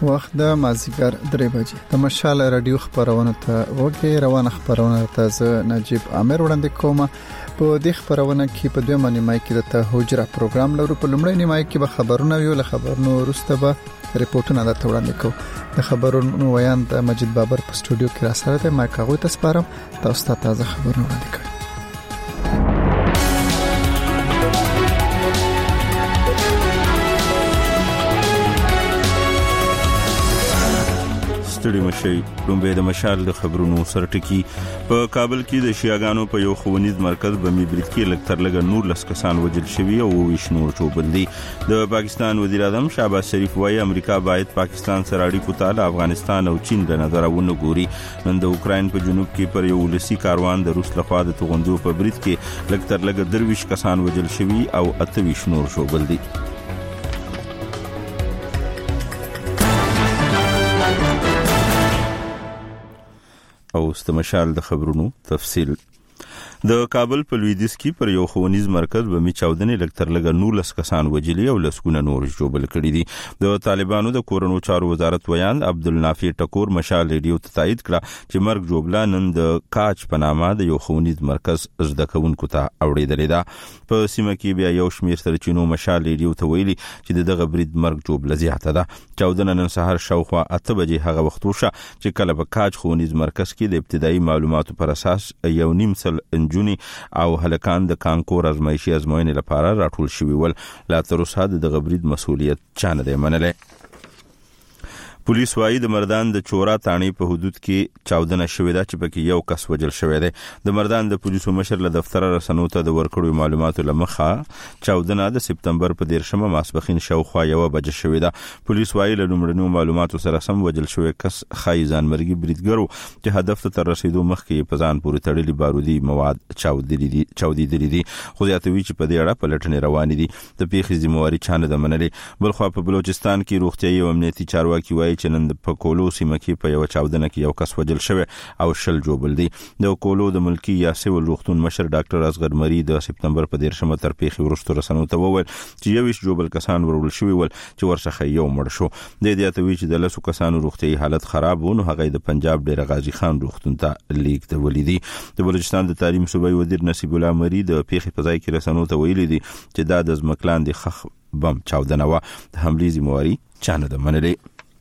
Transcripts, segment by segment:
وخت د مازیګر 3 بجې د مشال رادیو خبرونه ته وګورئ. روانه خبرونه ته زه نجيب عامر وړاندې کوم. په دې خبرونه کې په دوه نیمه کې د حجره پروګرام لرو. په لومړی نیمه کې به خبرونه ویو، له خبرونو وروسته به ریپورتونه د وړاندې کوو. د خبرونو ویان د مجید بابر په سټوډیو کې را سره دی. ما کاغوي تاسو سپارم تاسو ته تازه خبرونه وړاندې کوم. ستړي مشي لومبه د مشال د خبرونو سرټکی. په کابل کې د شیعاګانو په یو ښوونیز مرکز بمې برید کې لکتر لګ نور لسکسان وجل شوی او وښنور چوبل دي. د پاکستان وزیر اعظم شهباز شریف وايي امریکا باید پاکستان سره اړیکو ته افغانستان او چین له نظر ونګوري. نن د اوکراین په جنوب کې پر یو ولسی کاروان د روس لخوا د توغندو په برید کې لکتر لګ 23 کسان وجل شوی او 28 نور چوبل دي. او استمشال د خبرونو تفصیل. د کابل په لویدیځ کې پر یو ښوونیز مرکز بمې چاودنې لکتر لګ 19 کسان وجلی او لسګونه نور جوړل کړي دي. د طالبانو د کورونو چارو وزارت ویان عبدالنافع ټکور مشال ریډیو ته تایید کړه چې مرګ جوړلا نن د کاچ په نامه د یو ښوونیز مرکز زده کوونکو ته اوریدلې ده. په سیمه کې بیا یو شمیر سرچینو مشال ریډیو ته ویلي چې دغه برید مرګ جوړل زیاته ده. چاودنه نن سهار شاوخوا 8 بجې هغه وخت وشو چې کله په کاچ ښوونیز مرکز کې د ابتدایي معلوماتو پر اساس یو نیم سل جونی او هلکان د کانکور ازمایشي ازموینې لپاره راټول شوي ول. لا تر اوسه د غبرید مسؤلیت چانه دی منله. پولیس وايي د مردان د چورا تانی په حدود کې چاودنه شوې ده چې پکې یو کس وجل شوی دی. د مردان د پولیسو مشر له دفتر رسنو ته د ورکړو معلوماتو لمخه چاودنه د سپتمبر په 13 ماسپخین شاوخوا 1 بجې شوې ده. پولیس وايي له لومړنیو معلوماتو سره سم وجل شوی کس خایزان مرګي بریدګرو چې هدف ته تر رسیدو مخکې په ځان پورې تړلي بارودي مواد چاودېدلي دي. خو زیاتوي چې په دې اړه پلټنې روانې دي. د پیښې ذمہواري چانه د منلې. بلخوا په بلوچستان کې روغتيایي او امنیتي چارواکي وايي چې نن په کولو سیمه کې په یو چاودنه کې یو کس وجل شوی او شل جوبل دي. د کولو د ملکی یا سیول روغتون مشر ډاکټر اصغر مری د سپتمبر په 13 تر پیښې وروسته رسنو ته وویل چې 21 جوبل کسان ورول شوی ول چې ورڅخه یو مړ شو. د دې اتوي چې د لسو کسانو روغتيایي حالت خراب و نو هغه د پنجاب ډیر غازی خان روغتون ته لیک ته ولیدي. د بلوچستان د تعلیم صوبایي وزیر نصیب الله مری د پیښې په ځای کې رسنو ته ویلي دي چې دا د ځمکلان د خخ بم چاودنه و. د حملې ذمہواري چانه د منلې.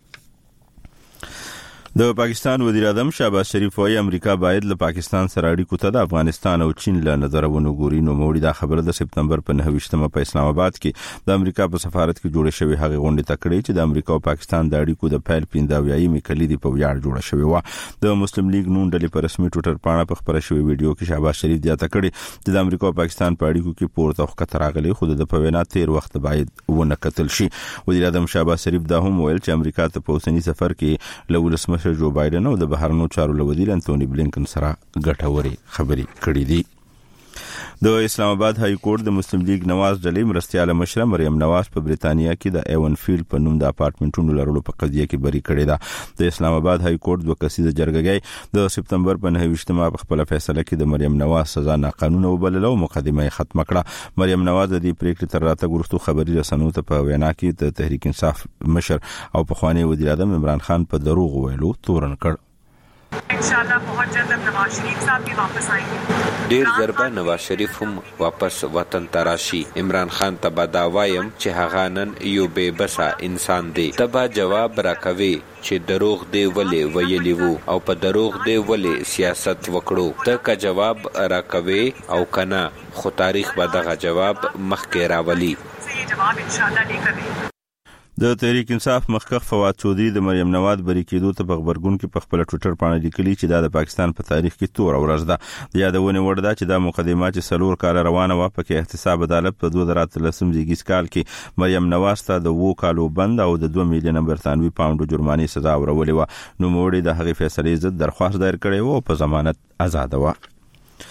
د پاکستان وزیر اعظم شهباز شریف وايي امریکا باید له پاکستان سره اړیکو ته د افغانستان او چین له نظر ونګوري. نو موړي دا خبره د سپتمبر په 9 په اسلام آباد کې د امریکا په سفارت کې جوړه شوې هغه غونډه تکړه چې د امریکا او پاکستان د اړیکو د پیل 15 کلیدي په ویاړ جوړه شوې و. د مسلم لیگ نون ډلې په رسمي ټوئیټر باندې په خبره شوې ویډیو کې شهباز شریف دا تکړه چې د امریکا او پاکستان په اړیکو کې پورته وخت راغلي خو د پوینا تیر وخت باید ونه کتل شي. وزیر اعظم شهباز شریف دا هم ویل چې امریکا ته په اوسنی سفر کې له ولسمشر جو بایدن او د بهرنیو چارو وزیر انټونی بلینکن سره ګټوري خبري کړې دي. د اسلام آباد های کورټ د مسلم لیگ نواز ډلې مرستياله مشره مریم نواز په بریتانیا کې د ایون فیلډ په نوم د اپارټمنټونو لرلو په قضیه کې بری کړې ده. د اسلام آباد های کورټ د کسیده جرګې د سپتمبر په 9 په خپل فیصله کې د مریم نواز سزا ناقانونه وبلله او مقدمه ختم کړه. مریم نواز د دې پریکړې تر راتګ وروسته خبري رسنیو ته په وینا کې د تحریک انصاف مشر او په خواني وزیر اعظم عمران خان په دروغ ویلو تورن کړ. इंशाल्लाह बहुत जल्द नवाज शरीफ साहब भी वापस आएंगे. ډیر ضربه نواز شریف هم واپس وطن تراشي. عمران خان ته با دا وایم چې هغه نن یو بے بسا انسان دی. تبا جواب راکوي چې دروغ دی ولې ویلی وو او په دروغ دی ولې سیاست وکړو. ته که جواب راکوي او کنا خو تاریخ به دغه جواب مخکې راولي. ये जवाब इंशाल्लाह लेकर आएंगे. د تحریک انصاف مخکښ فواد چودھری د مریم نواز بری کېدو ته په خبرګون کې په خپل ټوئیټر باندې لیکلي چې دا د پاکستان په تاریخ کې تور ورځ ده. د یادونه وړ ده چې دا مقدمه چې سلور کال روانه و په کې احتساب عدالت په 2013 زیږیز کال کې مریم نواز ته د 2 کالو بند او د 2 میلیون برتانوي پاونډ جرمانه سزا ورولې و. نو موړي د هغې فیصلې ضد درخواست دایر کړی و او په ضمانت آزاد و.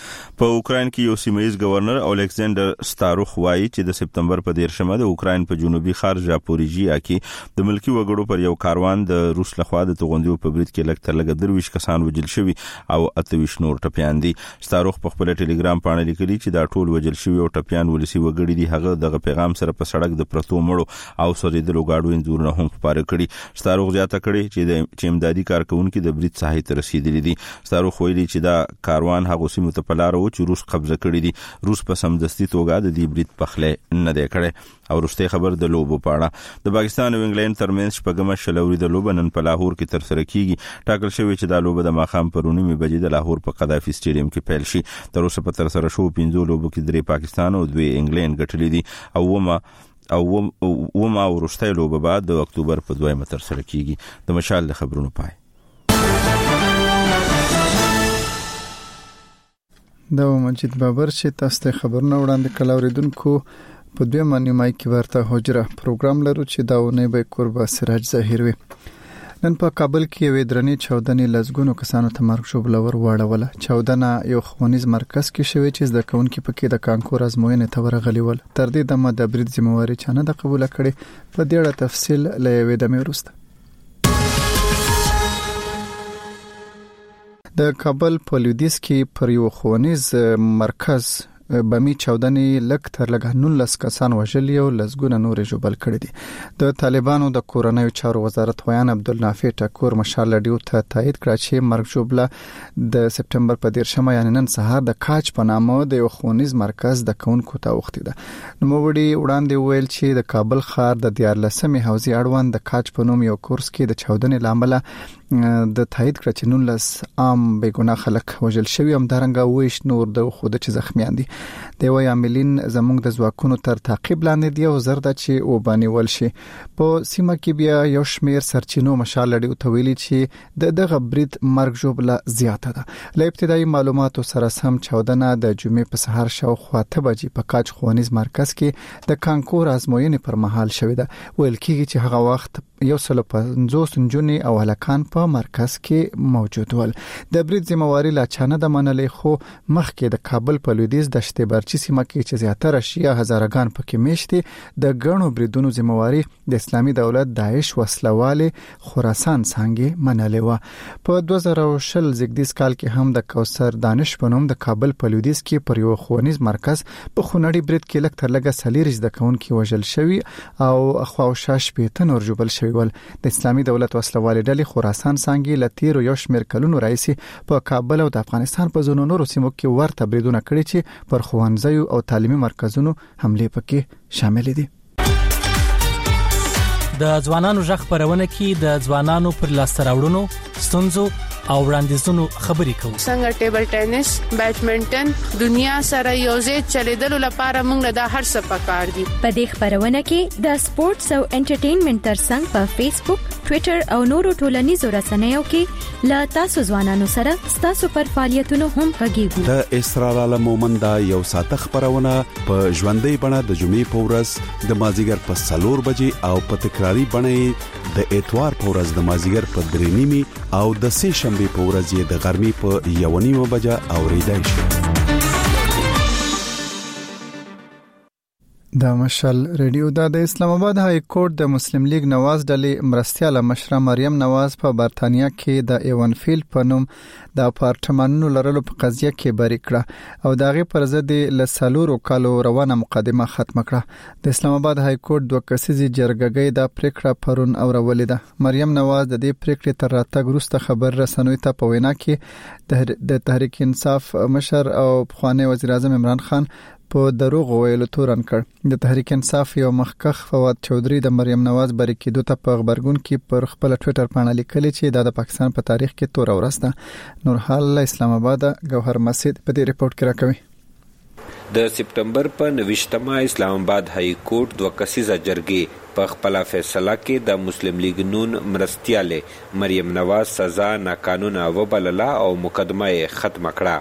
په اوکرين کې یو سیمایي گورنر الیکساندر ستاروخ وایي چې د سپتمبر په 13مه د اوکرين په جنوبي ښار ژاپوریژیا کې د ملکی وګړو پر یو کاروان د روس لخوا د توغندیو په برید کې لږ تر لږه 23 کسان وژل شوي او 28 نور ټپيان دي. ستاروخ په خپل ټلګرام باندې لیکلي چې دا ټول وژل شوي او ټپيان ولسی وګړي دي. هغه دغه پیغام سره په سړک د پرتو مړو او سریدلو گاډو انځورونه هم خبره کړي. ستاروخ زیاته کړي چې امدادي کارکونکو د برید ساحې ته رسیدلي دي. ستاروخ ویلي چې دا کاروان هغه سیمه ته پلار و چې روس قبضه کړی دي. روس په سمدستي توګه د دې برید پخله نه دی کړی. او وروسته خبر د لوبو پاړه د پاکستان او انګلند ترمنځ شپږمه شلوري د لوب نن په لاهور کې تر سره کیږي. ټاکل شوی چې دا لوب د ماخام پر 9 بجې د لاهور په قذافي سټیډیم کې پیل شي. تر اوسه په تر سره شو 15 لوبو کې 3 پاکستان او 2 انګلند ګټلې دي او وما ورسته لوب بعد د اکتوبر په 2 تر سره کیږي. د مشال د خبرونو پای دا مجید بابر چې تاسو ته خبرونه وړاندې کړل اوریدونکو په دوه معنی کې ورته حجره پروګرام لرو چې داونه به قربا سراج ظاهر وي. نن په کابل کې یو درنې چاودنې لزګونو کسانو ته مرګ شوبلور واړوله. چاودنه یو ښوونیز مرکز کې شوې چې د کونکو پکې د کانکور ازموینې ته ورغلی ول. تر دې دمه د برید ذمہواری چانه د قبول کړي. په دې اړه تفصیل لوي د میروسته د کابل په لویدیځ کې پر یو ښوونیز مرکز بمی چاودنې لک تر لګ 19 کسان وژلي او لزګونه نور جوبل کړي دي. د طالبانو د کورونایي چارو وزارت ویان عبدالنافع ټکور مشال ډیو ته تایید کړ چې مرګ جوبله د سپتمبر په 13مه یعنی نن سهار د کاج په نامه د یو ښوونیز مرکز د کونکو ته وختي ده. نو وړي وړاندې ویل چې د کابل ښار د 14مې حوزې اړوند د کاج په نوم یو کورس کې د چاودنې لامل د تایید کړ چې 19 عام بیګناه خلک وژل شوی هم دارنګه ویش نور د خود چې زخمیان دي. د وی عاملین زموږ د ځواکونو تر تعقیب لاندې دی او زرد چې و باندې ول شي. په سیمه کې بیا یو شمیر سرچینو مشال لري او تویلي چې دغه برید مرګ جوړه زیاته ده. له ابتدایي معلوماتو سره سم چاودنه د جمعې په سحر شاوخوا 8 بجې په کاج ښوونیز مرکز کې د کانکور ازموینې پر مهال شوې ده. ویل کېږي چې هغه وخت 150 نجونې او هلکان په مرکز کې موجود ول. د برید ذمہواری لا چانه د منلې خو مخکې د کابل په لویدیځ د شتبرچی سیمه کې چې زیاتره شیعه هزارګان پکې میشتي د غنو بریدونو ذمہواری د اسلامي دولت داعش وسلواله خراسان څنګه منلې و. په 2020 زګدیس کال کې هم د کوثر دانش په نوم د کابل په لویدیځ کې پر یو ښوونیز مرکز په خونړی برید کې لک تر لګه سلیریز د کونکو وژل شوی او اخواوشاش په تنور جوبل شوی ول. د اسلامي دولت وسلواله ډلې خراسان څنګه لتیر یو شمیر کلونو رئیسي په کابل او د افغانستان په زونو نورو سیمو کې ورته بریدونه کړی چې پر ښوونځیو او تعلیمي مرکزونو حمله پکې شامل دي. د ځوانانو ژغ خبرونه کې د ځوانانو پر لاسته راوړنو ستونزو او وړاندیزونو خبرې کوو. څنګه ټیبل ټینس، بیډمنټن دنیا سره یوځای چلیدلو لپاره موږ د هر څه پکار دي. په دې خبرونه کې د سپورتس او انټرټینمنټ ترڅنګ په فیسبوک، ټوئیټر او نورو ټولنیزو رسنیو کې لا تاسو ځوانانو سره تاسو پر فعالیتونو هم غږیږو. د اسرار عالم مومند یو ساعت خبرونه په ژوندۍ بڼه د جمعې په ورځ د مازیګر په 4 بجې او په تکراری بڼه د اتوار په ورځ د مازیګر په 3:30 او د سه شنبه په ورځ د غرمې په 1:30 بجې اوریدای شي. د مشال ریډیو د اسلام آباد های کورټ د مسلم لیگ نواز ډلې مرستياله مشره مریم نواز په برتانیا کې د ایون فیلډ په نوم د اپارټمانونو لرلو په قضیه کې بری کړه او دغه پر ضد له سالورو کالو روانه مقدمه ختم کړه. د اسلام آباد های کورټ دوه کسیزي جرګګۍ د پریکړه پرون اورولې ده. مریم نواز د دې پریکړې تر راتګ وروسته خبر رسنوي ته په وینا کې د تحریک انصاف مشر او پخوانی وزیر اعظم عمران خان په دروغ ویلو تورن کړ. د تحریک انصاف یو مخکخ فواد چودري د مریم نواز بری کېدو ته په خبرګون کې پر خپل ټوئیټر باندې لیکلی چې د پاکستان په تاریخ کې تور ورسته. نور حال اسلام آباد گوهر مسجد په دې ریپورت کې راکوي. د سپتمبر په 29مه اسلام آباد های کورټ دوه کسیزه جرګې په خپل فیصله کې د مسلم لیگ نون مرستياله مریم نواز سزا ناقانونه وبلله او مقدمه ختم کړه.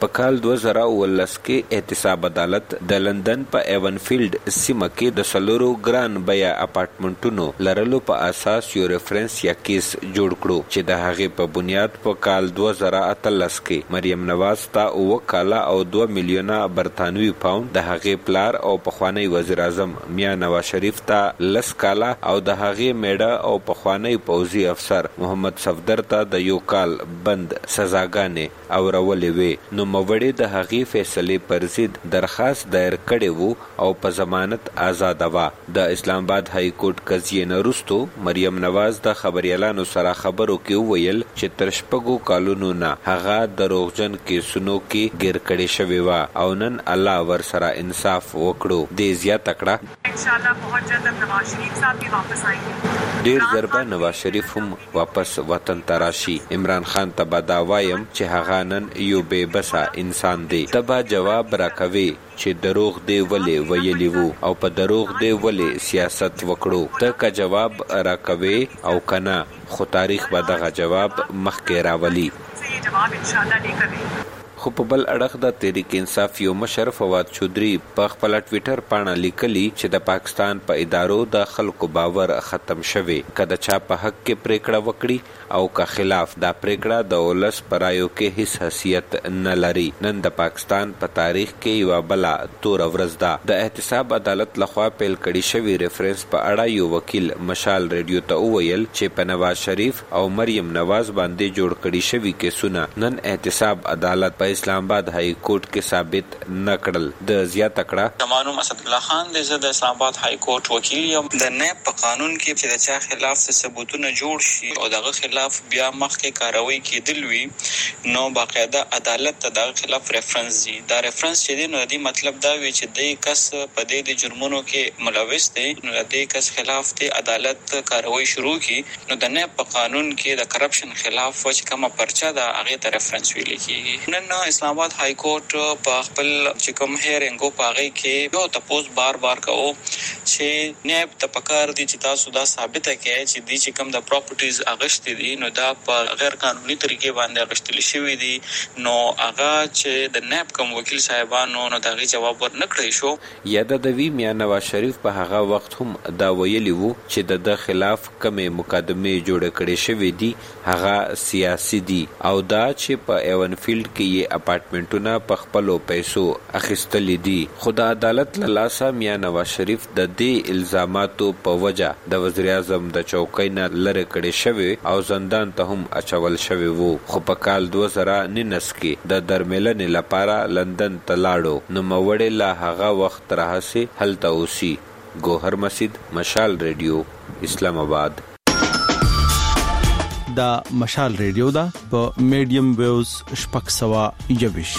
په کال 2019 کې احتساب عدالت د لندن په ایونفیلډ سیمه کې د سلورو ګران بیا اپارټمنټونو لرلو په اساس یو ریفرنس یا کیس جوړ کړو چې د هغې په بنیاد په کال 2013 کې مریم نواز ته 9 کاله او 2 میلیونه برتانوي پاوند، د هغې پلار او پخوانی وزیر اعظم میاں نواز شریف ته 10 کاله او د هغې میړه او پخوانی پوځي افسر محمد صفدر ته د 1 کال بند سزاګانې اورولې وې. نو موړې د هغې فیصلې پر ضد درخواست دایر کړی وو او په ضمانت آزاد وا. د اسلام آباد های کورټ قضیې نه وروسته مریم نواز د خبريالانو سره خبرو کې وویل چې تر 6 کالونو نه هغه دروغجن کیسونو کې ګیر کړي شوی و او نن الله ور سره انصاف وکړو. د زیات کړه इंशाल्लाह बहुत जल्द अब नवाज शरीफ साहब भी वापस आएंगे. ډیر ضربه نواز شریف هم واپس وطن تراشي. عمران خان ته دا وایم چې هغه نن یو بے بسا انسان دی. تبا جواب راکوي چې دروغ دی ولې ویلی وو او په دروغ دی ولې سیاست وکړو. ته کا جواب راکوي او کنا خو تاریخ به دغه جواب مخکې راولي. ये जवाब इंशाल्लाह लेकर आएंगे. خو په بل اړخ د تحریک انصاف یو مشر فواد چودري په خپل ټوئیټر باندې لیکلي چې د پاکستان په ادارو د خلکو باور ختم شوی. کله چا په حق کې پریکړه وکړي او که خلاف دا پریکړه د ولس پرایو کې هیڅ حیثیت نه لري. نن د پاکستان په تاریخ کې یو بل تور ورځ ده. د احتساب عدالت لخوا پیل کړي شوی ریفرنس په اړه یو وکیل مشال ریډیو ته وویل چې په نواز شریف او مریم نواز باندې جوړ کړي شوی کیسونه نن احتساب عدالت په اسلام آباد های کورټ کې ثابت نکړل. د زیات کړه معلوم اسد الله خان د اسلام آباد های کورټ وکیل یم. د نه په قانون کې چې د چا خلاف ثبوتونه جوړ شي او دغه خلاف بیا مخکې کاروي کېدل وي نو باقاعده عدالت ته دغه خلاف ریفرنس دی. دا ریفرنس چې دی نو د مطلب دا وی چې د کس په دې جرمونو کې ملوث دی نو د کس خلاف د عدالت کاروي شروع کی نو د نه په قانون کې د کرپشن خلاف چې کومه پرچا ده هغه ته ریفرنس ویل کیږي. نن اسلام آباد های کورټ په خپل چې کوم هیرنګو پاغي کې یو تپوس بار کوو چې نه د پکار دي چې تاسو دا ثابت کړئ چې د چې کوم د پراپرټیز اغشت دي نو دا په غیر قانوني طریقې باندې اغشتل شوی دي. نو هغه چې د ناب کوم وکیل صاحبانو نو دا غي جواب ورنکړی شو. یاد د وی میاں نواز شریف په هغه وخت هم دا ویلی وو چې د خلاف کومه مقدمه جوړ کړي شوی دي هغه سیاسي دي او دا چې په ایونفیلډ کې یې اپارټمنټونه په خپلو پیسو اخیستلې دي. خو د عدالت له لاسه میاں نواز شریف د دې الزاماتو په وجه د وزیر اعظم د چوکۍ نه لرې کړی شوی او زندان ته هم اچول شوی وو. خو په کال 2019 کې د درملنې لپاره لندن ته لاړو نو موړې لا هغه وخت راهسي هلته اوسي. ګوهر مسجد، مشال ریډیو، اسلام آباد. دا مشال ریډیو دا په میډیم ویوز شپږ سوه یویش.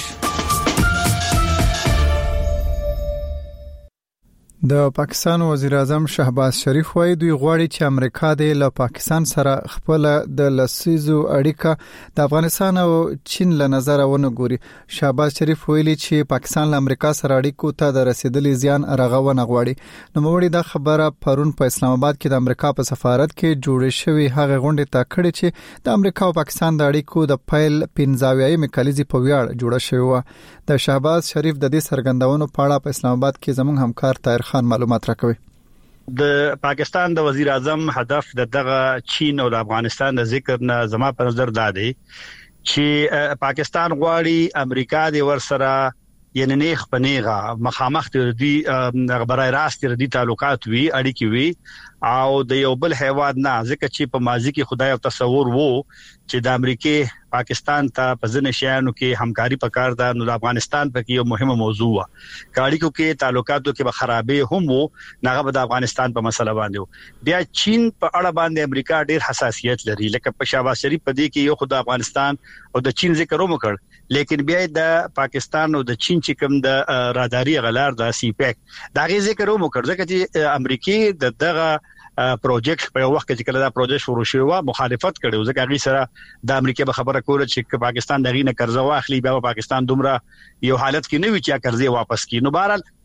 د پاکستان وزیر اعظم شهباز شریف وایي دوی غواړي چې امریکا د پاکستان سره خپل د لسیزو اړیکه د افغانستان او چین له نظر ونه ګوري. شهباز شریف ویلي چې پاکستان له امریکا سره اړیکو ته د رسیدلي زیان رغونه غواړي. نو موږ دا خبره پرون په اسلام آباد کې د امریکا په سفارت کې جوړ شوی هغه غونډه ته کړې چې د امریکا او پاکستان د اړیکو د پیل 15 کلیزي په ویاړ جوړه شوی و. د شهباز شریف د دې سرګندونو په اړه په اسلام آباد کې زموږ همکار طاهر خان معلومات راکوي. د پاکستان د وزیر اعظم هدف دغه چین او د افغانستان د ذکر نه زما په نظر دا دی چې پاکستان غواړي امریکا د ورسره یعنی نیغ پنیغه مخامخ دي برای راست دي تعلقات وی اړیکې وی او د یو بل هیواد نه ځکه چې په ماضي کې خدای او تصور وو چې د امریکای پاکستان ته په ځینې شیانو کې همکاري پکار ده نو د افغانستان په کې یو مهمه موضوع و کاړیکو کې تعلقاتو کې به خرابې هم وو نغه د افغانستان په مسله باندې بیا چین په اړه باندې امریکا ډیر حساسیت لري لکه په شهباز شریف په دې کې یو خدای افغانستان او د چین ذکر وکړ لیکن بیا د پاکستان او د چین چې کوم د راداري غلار د سی پیک دا غي ذکر وکړ ځکه چې امریکای دغه پروجیکټ په وخت کې کله دا پروجیکټ شروع شو مخالفت کړو ځکه هغه سره د امریکا به خبره کوله چې پاکستان دغه نه قرضه واخلي بیا پاکستان دومره یو حالت کې نه وي چې قرضې واپس کړي. نو بهرحال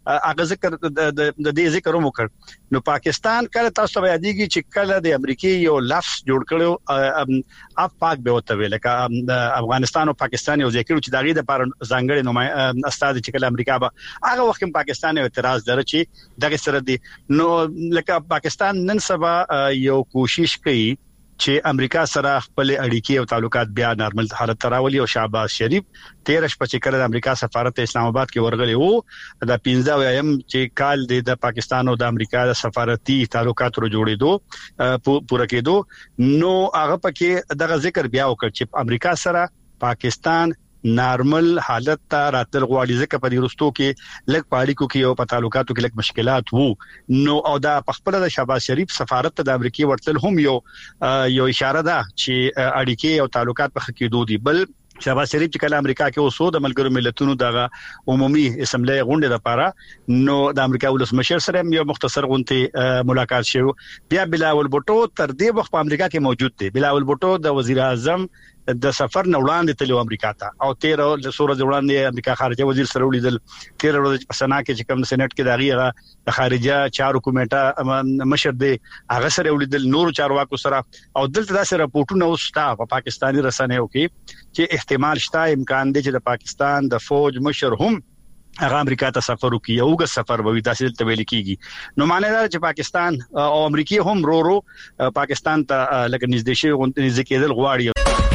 هغه ذکر د دې ذکر وکړ. نو پاکستان کله تاسو ته یادېږي چې کله د امریکای یو لفظ جوړ کړو افاق به وته ویل ک افغانستان او پاکستان یو ذکر چې دغه د پر ځانګړي نمائنده استاد چې کله امریکا به هغه وخت پاکستان یو اعتراض در چې دغه سره دی. نو لکه پاکستان نن سبا یو کوشش کوي چې امریکا سره خپل اړیکې او تعلقات بیا نارمل حالت ته راولي. او شهباز شریف 13 شپه کله د امریکا سفارت اسلام آباد کې ورغلی وو د 15 چې کال د پاکستان او د امریکا د سفارتي تعلقات ورو جوړېدو پوره کېدو. نو هغه پکې دغه ذکر بیا وکړ چې امریکا سره پاکستان نارمل حالت ته راتل غواړي ځکه په دې رستو کې لږ پاړیکو کې او په تعلقاتو کې لږ مشکلات وو. نو او دا په خپل د شهباز شریف سفارت ته د امریکای ورتل هم یو اشاره ده چې اړیکې او تعلقات په خکېدو دي. بل شهباز شریف چې کله امریکا کې اوسو د ملګرو ملتونو دغه عمومي اسمبلی غونډه لپاره نو د امریکا ولسمشر سره یو مختصر غونډه ملاقات شو. بیا بلاول بوټو تر دې وخت په امریکا کې موجود دی. بلاول بوټو د وزیر اعظم د سفر نه وړاندې تلو امریکا ته او 13 سورج وړاندې امریکا خارجه وزیر سره ولیدل. 13 ورځې په سنا کې چې کوم سېنات کې داغي د خارجه چارو کمیټه مشر دی هغه سره ولیدل نور چارواکو سره. او دلته داسې راپورټونه وستا په پاکستاني رسنیو کې چې احتمال شته امکان دی چې د پاکستان د فوج مشر هم هغه امریکا ته سفر وکړي او غو سفر به داسې ته ویل کیږي. نو معنی دا چې پاکستان او امریکای هم رو پاکستان ته لکه نږدې شي نږدې کېدل غواړي.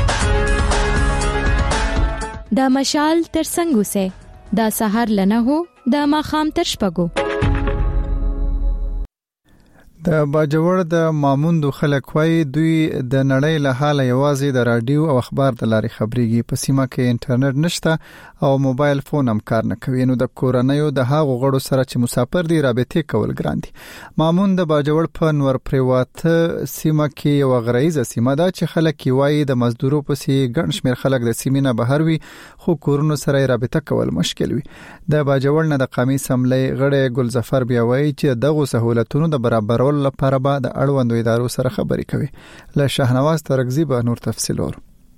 دا مشال تر څنګه سه دا سحر لنه هو دا ماخام تر شپګو. د باجوړ د ماموندو خلک وای دوی د نړۍ له حاله یوازې د رادیو او اخبار د لارې خبريږي. په سیمه کې انټرنیټ نشته او موبایل فون هم کار نه کوي. نو د کورنیو د هغو غړو سره چې مسافر دي رابطې کول ګران دي. ماموند د باجوړ په نور پریوات سیمه کې یو غریزه سیمه ده چې خلک وای د مزدورو پسې ګڼ شمیر خلک د سیمې نه بهر وي خو کورونو سره رابطه کول مشکل وي. د باجوړ نه د قومي سملې غړي ګلظفر بیا وای چې دغه سہولتونو د برابرولو لپاره به د اړوندو ادارو سره خبرې کوي. له شهنواز ترغزی به نور تفصیل ور.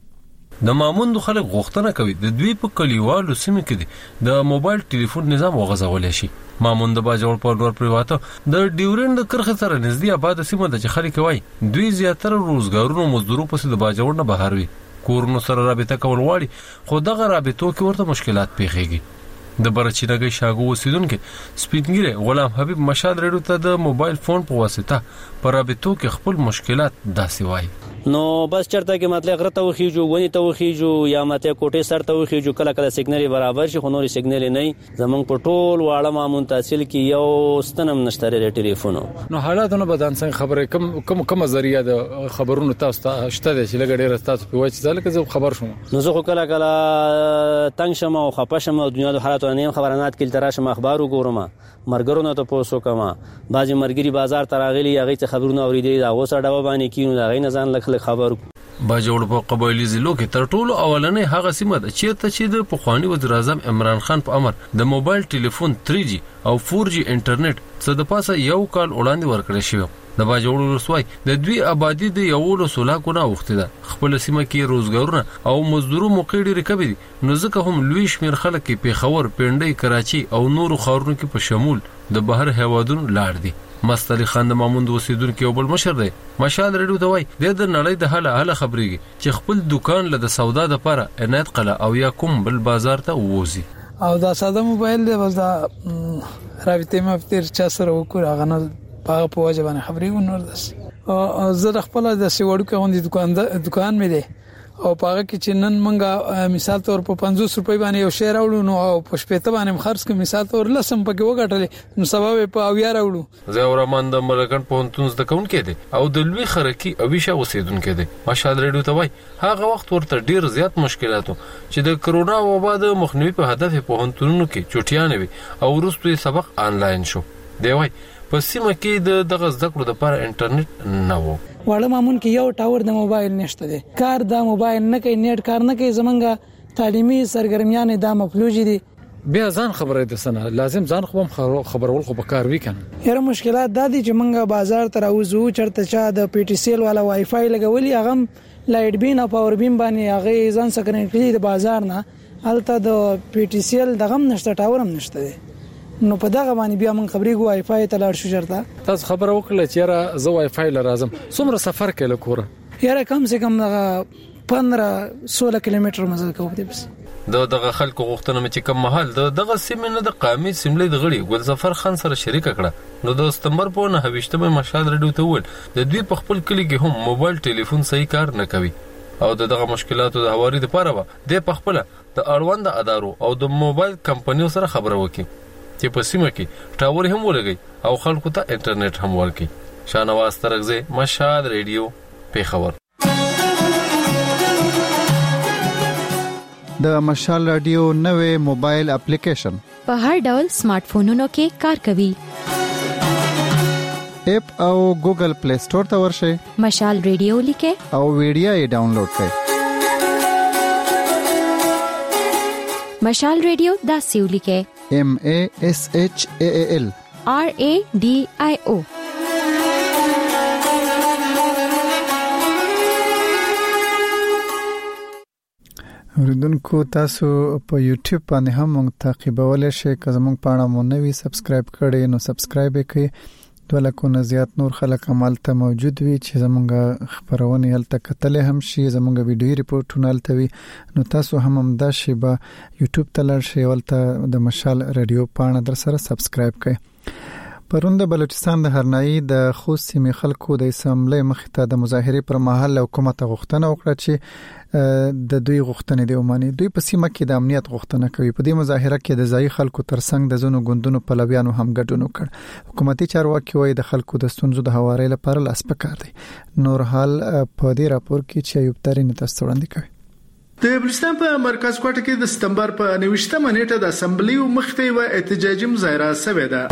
د ماموند خلک غوښتنه کوي د دوی په کلیوالو سیمه کې د موبایل ټلیفون نظام وغځول شي. ماموند د باجوړ په نور پریواته د ډیورند کرخه سره نږدې آباد سیمه د خلک وای دوی زیاتره روزګارونو مزدورو پسې د باجوړ نه بهر وي کورونو سره رابطه کول غواړي خو دغه رابطو کې ورته مشکلات پیښیږي. د برچینګي شاګو وسیدونکو سپینګری غلام حبیب مشاد ریډو ته د موبایل فون په واسطه پر رابطو کې خپل مشکلات داسې وای. نو بس چرته کې مطلب غره ته وخیجو ونی ته وخیجو یا ماته کوټه سر ته وخیجو کله کله سیګنل برابر شي خو نور سیګنل نه زمونږ په ټول واړه مامون تحصیل کې یو ستنم نشته لري ټلیفون. نو حالاتونه بدن څنګه خبره کوم ذریعہ د خبرونو تاسو ته شته چې لګ ډیر تاسو په وایي چې ځکه خبر شوم. نو زه کله کله تنگ شمه او خپه شمه د دنیا د حالات نه خبرانات کې تراشم اخبار وګورم مرګرونو ته پوسو کما بعضی مرګري بازار تراغلي هغه ته خبرونه اوریدي دا اوسه ډاو باندې کینو دا غي نه ځان لخل خبر. باجوړ په قبایلی ضلعو کې تر ټولو اولنې هغه سیمه ده چې د پخوانی وزیر اعظم عمران خان په امر د موبایل ټلیفون 3G او 4G انټرنیټ څخه د پاسه یو کال وړاندې ورکړل شو. د باجوړ رسوي د دوی آبادی د یو لسولا کو نه وخت ده خپل سیمه کې روزګارونه او مزدورو موقع ډېر کبي نو ځکه هم لوی شمیر خلک کې پیښور پنډي کراچي او نورو ښارونو کې په شمول د بهر هوادونو لاړ دي. مستعلی خان د ماموند وسیدونکو یو بل مشر دی مشال ریډو ته وای د نړۍ د حاله خبريږي چې خپل دکان له د سودا د لپاره عنایت قله او یا کوم بل بازار ته ووزي او دا ساده موبایل دی بس دا رابطه مفتر چا سره وکړه غنه په واجب باندې خبري ونور داس او زه خپل د سیوړو کې غوندي دکان مې دی او پاګه کې چې نن منګه مثال تور په 500 روپۍ باندې یو شی راوړو نو او په شپته باندې خرڅ کې مثال تور لسم پکې وګټلې نو سبب په اویا راوړو. زه ورمان د مرګن پونتونز د کون کې دي او د لوی خرکی او ویشه اوسیدونکو دي ماشال ریډو ته وای هغه وخت ورته ډیر زیات مشکلاتو چې د کرونا وبا د مخنیوي په هدف په هنتونو کې چټیان وي او وروسته سبق آنلاین شو. دی وای په سیمه کې دغه ذکر د پر انټرنیټ نه وو. واړه مامون کې یو ټاور د موبایل نشته دی کار د موبایل نه کوي نیټ کار نه کوي زمونږه تعلیمي سرګرمیان د مفلوج دي بیا ځان خبره ده سنه لازم ځان خو خبرول خو به کار وکنه. هر مشکلات د دي چې مونږه بازار تر اوزو چرته چا د پی ټی سی ال والا وای فای لګولي هغه لایټ بین او پاور بین باندې هغه ځان سره کړی د بازار نه الته د پی ټی سی ال دغه نشته ټاور هم نشته دی نو په دغه باندې بیا من خبرې وای فای ته لاړ شو چرته. تاسو خبره وکړه چې را زه وای فای لرازم څومره سفر کله کوره؟ یاره کم سے کم 15-16 کیلومتر مزه کوم دی. بس دغه خلکو غوښتنه مې چې کوم محل دغه سیمه نه د قامي سیملې د غړي ګلظفر خان سره شریک کړه. نو د سپتمبر په 9مه مشال رډیو ته ول د دوی په خپل کلی کې هم موبایل ټلیفون صحیح کار نه کوي او دغه مشکلاتو د هواري لپاره و د پخپله د اړوند ادارو او د موبایل کمپنیو سره خبره وکړي چې په سیمه کې ټاور هم ولګي او خلکو ته انټرنیټ هم ورکړي. شاهنواز ترغزه مشال رډیو پیښور. د مشال رادیو نوې موبایل اپلیکیشن په هر ډول سمارټ فونونو کې کار کوي. اپ او ګوګل پلی سٹور ته ورشئ. مشال رادیو لیکه او ویډیو یې ډاونلوډ کړئ. مشال رادیو دا سیو لیکه MASHAAL RADIO. اوریدونکو تاسو په یوټیوب باندې هم موږ تعقیبولای شئ. که زموږ پاڼه مو نوی سبسکرایب کړئ نو سبسکرایب کړئ. 2 لکه نه زیات نور خلک عملته موجود وي چې زموږ خبرونه هلته کتل هم شي، زموږ ویډیو ریپورټونه هلته وي. نو تاسو هم دا شی به یوټیوب ته لاړ شئ ولته د مشال رادیو پاڼه در سره سبسکرایب کړئ. پرون د بلوچستان د هرنایي د خوست سیمې خلکو د اسمبلی مخې ته د مظاهرې پر مهال حکومت غوښتنه وکړه چې د دوی غوښتنې دی ومني. دوی په سیمه کې د امنیت غوښتنه کوي. په دې مظاهره کې د ځای خلکو ترڅنګ د زونو ګوندونو پلویانو هم ګډون وکړ. حکومتي چارواکي وایي د خلکو د ستونزو د هواري لپاره لاس پکار دی. نور حال په دې راپور کې چې ایوب ترين تاسو وړاندې کوي. د بلوچستان په مرکز کوټه کې د سپتمبر په 9مه نیټه د اسمبلی مخته و احتجاجي مظاهره شوې ده.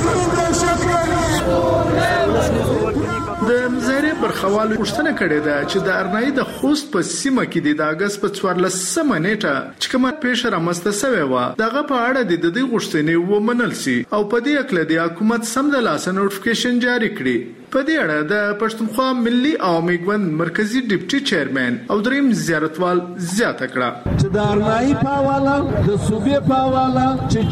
د مظاهره پر خوالو پوښتنه کړې ده چې د ارنایي د خوست په سیمه کې د اگست په 14مه نیټه چې کومه پیښه رامسته شوې و دغه په اړه د دې غوښتنې ومنل سي او په دې اکل د حکومت سم د لاس نوټیفیکیشن جاری کړي. په دې اړه د پښتونخوا ملي عوامي ګوند مرکزی ډیپټي چیرمن او دریم زیارتوال زیاته کړه چې د ارنایي په حواله د صوبې په حواله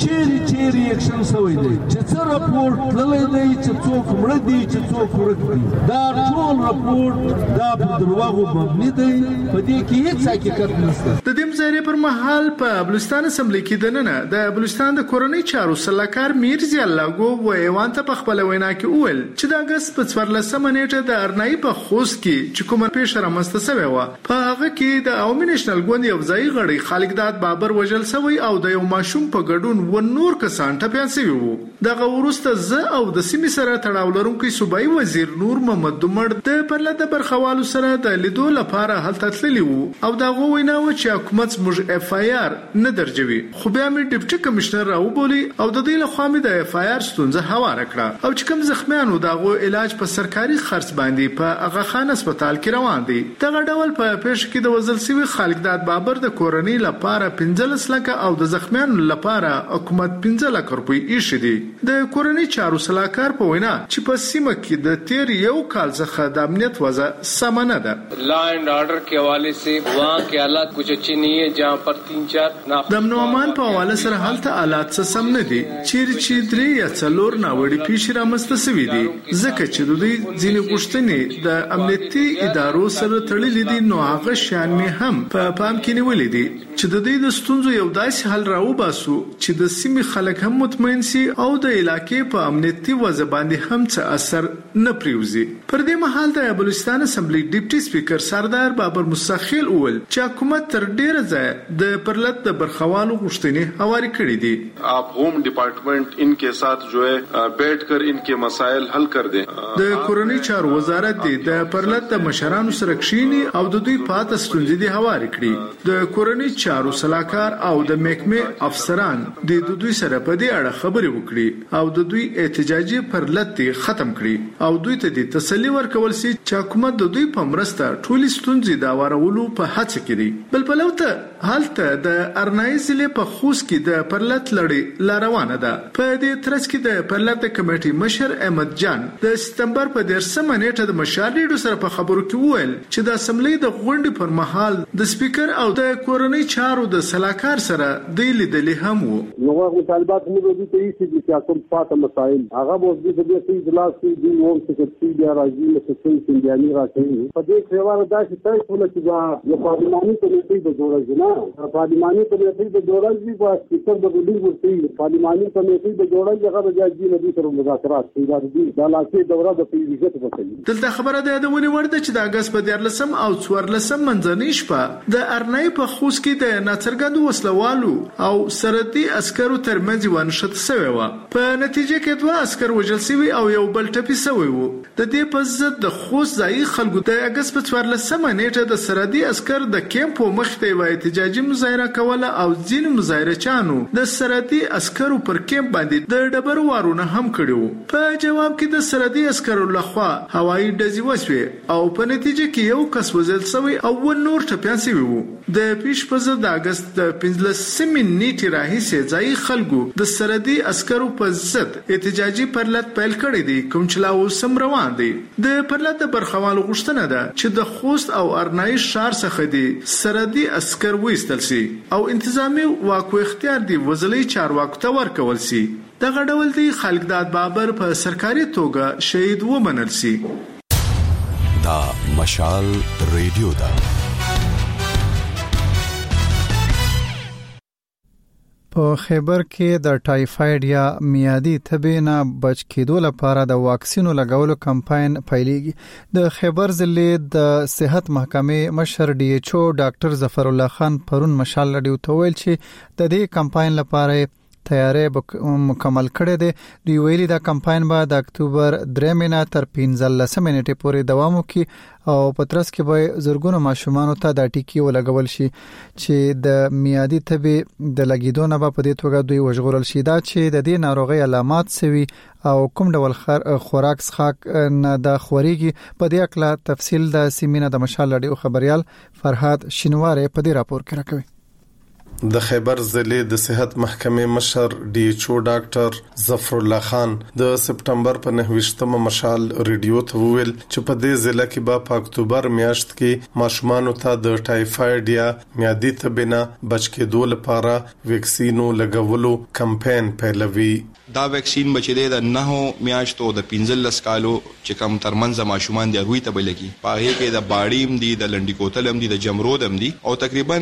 چې چیرې اکشن شوی دی چې څه راپورټ تللی دی چې څوک مړ دي چې څوک ورک دي. دا ټول راپورټ دا په دروغو مبني دی. په دې کې هیڅ حقیقت نشته. د دې مظاهرې پر مهال په بلوچستان اسمبلی کې دننه د بلوچستان د کورنۍ چارو سلاکار میرزي الله ګو وایوان ته په خپل وینا کې وویل چې د اگست په 14مه نیټه د ارنایي په خوست کې چې کومه پیښه رامسته شوې و په هغه کې د عوامي نېشنل ګوند یو ځای غړي خالقداد بابر وژل شوی او د یو ماشوم په ګډون و نور کسان ټپيان شوی وو. دغه ورسته زه او د سیمې سره تړاو لرونکي صوبایي وزیر نور محمد دومړ د پرلط د برخوالو سره د لیدو لپاره هلته تللی وو او دغه وینا و چې حکومت موږ FIR نه درجوي خو بیا مې ډیپټي کمشنر راوبولي او د دې لخوا مې د FIR ستونزه هواره کړه او چې کوم زخمیانو دغه علاج په سرکاري خرڅ باندې په اغا خان هسپتال کې روان دي. دغه ډول په پیښه کې د وزل سوي خالقداد بابر د کورنۍ لپاره 15 لکه او د زخمیانو لپاره حکومت 15 لک روپۍ ایښې دي. د کورنۍ چارو سلاکار په وینا چې په سیمه کې د تیر یو کال څخه د امنیت وضع سم نه ده. لا اینڈ آرڈر के हवाले से वहां के हालात कुछ अच्छे नहीं है जहां पर 3-4 د امن او امان په حواله سره حالت حالات سم نه دي. چې 3 یا 4 ناوړي پیښې رامسته شوې دي ځکه چې د دې ځینې غوښتنې د امنیتي ادارو سره تړلې دي. نو هغه شان مې هم په پام کې نیولې دي چې د دې د ستونزو یو داسې حل راوباسو چې د سیمې خلک هم مطمئن سي او د علاقې په امنیتي وضع باندې هم څه اثر نه پریوزي. پر دې مهال د بلوچستان اسمبلی ډیپټي سپیکر سردار بابر مستخیل اول چې حکومت تر ډیره ځای د پرلط د برخوالو غوښتنې هواري کړې دي. आप होम डिपार्टमेंट इनके साथ जो है बैठकर इनके मसाइल हल कर दें. د کورنۍ چارو وزارت د پرلط د مشرانو سره کښینی او د دوی پاتې ستونزې دي هواري کړي. د کورنۍ چارو سلاکار او د محکمې افسران د دوی سره په دې اړه خبرې وکړي او د دوی احتجاجي پرلط ختم کړي او دوی ته د تسلی ورکول سي چې حکومت د دوی په مرسته ټولې ستونزې دا وارولو په هڅه کې دي. بل په لوته حالت د ارنایي ضلع په خوست کې د پرلط لړۍ روانه ده. په دې ترڅ کې د پرلط کمیټې مشر احمد جان د سپټمبر په 13 نیټه د مشال ریډیو سره په خبرو کې وویل چې د اسمبلی د غونډې پر مهال د سپیکر او د کورنۍ چارو د سلاکار سره د لیدلې هم وو. نو مطالبات موږ د دې چې کوم پاتې مسایل هغه مو د دې اجلاس کې د ووم سکرټري بیا راځي مسؤل سندیانی راځي په دې خبره دا چې تاسو له چې د پارلماني کمیټې د جوړښت نه پارلماني کمیټې د جوړښت په سپیکر د ګډي ورته پارلماني کمیټې د جوړښت هغه د جاجي ندي سره مذاکرات کوي د لاکې دوره د پیژت وکړي. دلته خبره ده د ونی ورده چې د اگست په 14 او 14 منځنۍ شپه د ارنای په خوست کې د ناڅرګندو وسلوالو او سرحدي عسکرو ترمنځ ونشت شوی و. په نتیجه کې دوه عسكر وژل شوي او یو بل ټپي شوی وو. د دې په ضد د خوست ځای خلکو د اگست په 14 نیټه د سرحدي عسكر د کیمپ مخ ته و احتجاجي مظاهره کوله او ځین مظاهرچانو د سرحدي عسکرو پر کیمپ باندې د ډبرو وارونه هم کړو. په جواب کې د سرحدي عسکرو لخوا هوایي ډزې وشوې او په نتیجه کې یو کس وژل شوی او نور ټپيان شوی وو. د پیش په ضد د اگست د 15 نیټې راهیسې ځای خلکو د سرحدي عسکرو په ضد احتجاجي پرلط پیل کړی دی کوم چې لا اوس روان دی. د پرلط د برخوالو غوښتنه ده چې د خوست او ارنای شهر څخه دی سرحدي عسكر وایستل شي او انتظامی واکو اختیار دی وزلي چارواکو ته ورکول شي. دغه ډول دی خلقداد بابر په سرکاري توګه شهید ومنل شي. دا مشال ریډیو دا په خیبر کې د ټایفاید یا میادي تبې نه بچ کېدو لپاره د واکسینو لګولو کمپاین پیلېږي. د خیبر ضلع د صحت محکمې مشر ډي ایچ او ډاکټر ظفر الله خان پرون مشال رادیو ته ویل چې د دې کمپاین لپاره تیاری مکمل کړی دی. دوی ویلي دا کمپاین به د اکتوبر 3 نه تر 15 نیټې پورې دوام وکړي او په ترڅ کې به زرګونو ماشومانو ته د ټیکي ولګول شي چې د میادي تبې د لګیدو نه په دې توګه دوی وژغورل شي. دا چې د دې ناروغي علامات سوي او کوم ډول خوراک څخه نه د خوريږي په دې اړه تفصیل د سیمینه د مشال رادیو خبريال فرهاد شینواره په دې راپور کې راکوي. د خیبر ضلع د صحت محکمې مشر ډي ایچ او ډاکټر ظفر الله خان د سپټمبر په 9 مشال ریډیو ته ویل چې په دې ضلع کې په اکتوبر میاشت کې ماشومان ته د ټایفاید یا میادي تبې نه بچ کېدو لپاره ویکسینو لګولو کمپاین پیلوي. دا ویکسین بچی د 9 میاشتو د 15 کالو چې کم ترمنځ ماشومان دی هغه ته بلګي پاره کې د باډیم دی د لنډی کوتلم دی د جمرودم دی او تقریبا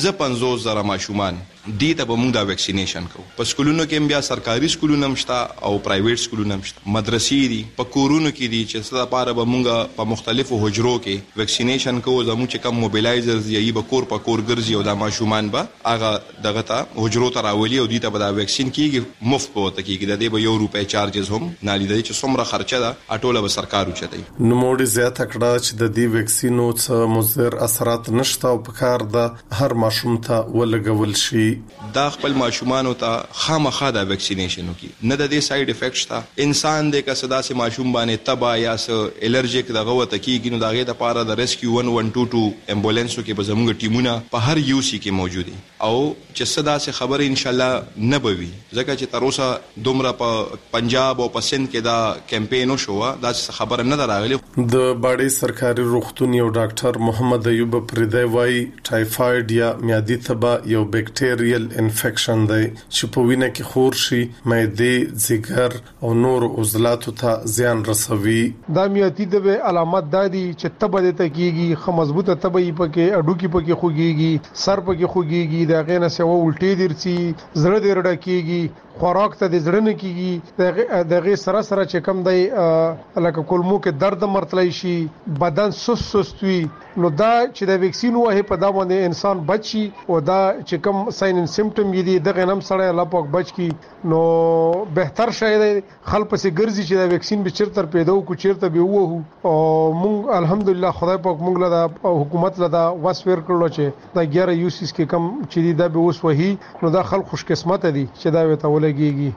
55,000 ماشومان دي ته به موږ دا ویکسینیشن کوو. په سکولونو کې بیا سرکاري سکولونه مشته او پرایویټ سکولونه مشته مدرسې دي په کورونو کې دي چې څه لپاره به موږ په مختلفو حجرو کې ویکسینیشن کوو. زموږ چې کم موبیلایزرز دی به کور په کور ګرځي او دا ماشومان به هغه دغه ته حجرو ته راولي او دي ته به دا ویکسین کیږي مفت په وته کیږي. د دې به ₹1 چارجز هم نه لیدل چې څومره خرچه ده اټوله به سرکار وچتای. نو موږ زیاته کړه چې د دې ویکسینو څخه مضر اثرات نشته او په کار ده هر ماشوم ته ولګول شي. دا خپل ماشومان ته خامخا دا ویکسینیشن وکي نه د دې ساید افیکټ شته. انسان د کسدا سه ماشوم باندې تبا یا س الرجیک دغه وته کیږي نو دغه د پاره د ریسکیو 1122 امبولانسو کې به زموږ ټیمونه په هر یو سی کې موجود دي او چې صدا سه خبر ان شاء الله نه بوي ځکه چې تر اوسه دومره په پنجاب او په سند کې دا کمپاین شو دا خبر نه دراغلی. د باډي سرکاري روغتون یو ډاکټر محمد ایوب پردی وای ټایفاید یا میادي تبه یو بیکټیریل انفیکشن دی چې په وینه کې خور شي معده ځیګر او نور عضلاتو ته زیان رسوي. دا میادي د علامات دادي چې تبه د تکیږي خو مضبوطه تبه یې پکې اډو کې پکې خوږيږي سر پکې خوږيږي دا غینه سه ولټي درسي زړه دې رډه کیږي خوراک ته د زړه نه کیږي دغه سره سره چې کم دی لکه کولمو کې درد مرتلای شي بدن سست وي. نو دا چې د ویکسین وه په دا باندې انسان بچي او دا چې کوم ساين اند سیمټم یې دي دغه نم سره الله پاک بچ کی نو بهتر شاید خلک پسې ګرځي چې د ویکسین به چیرته پیدا کو چیرته به وو او مونږ الحمدلله خدای پاک مونږ له حکومت له دا وسور کړلو چې دا 11 یوسیس کې کم چې دا به اوس وਹੀ نو دا خلک خوش قسمت دي چې دا وته ولګيږي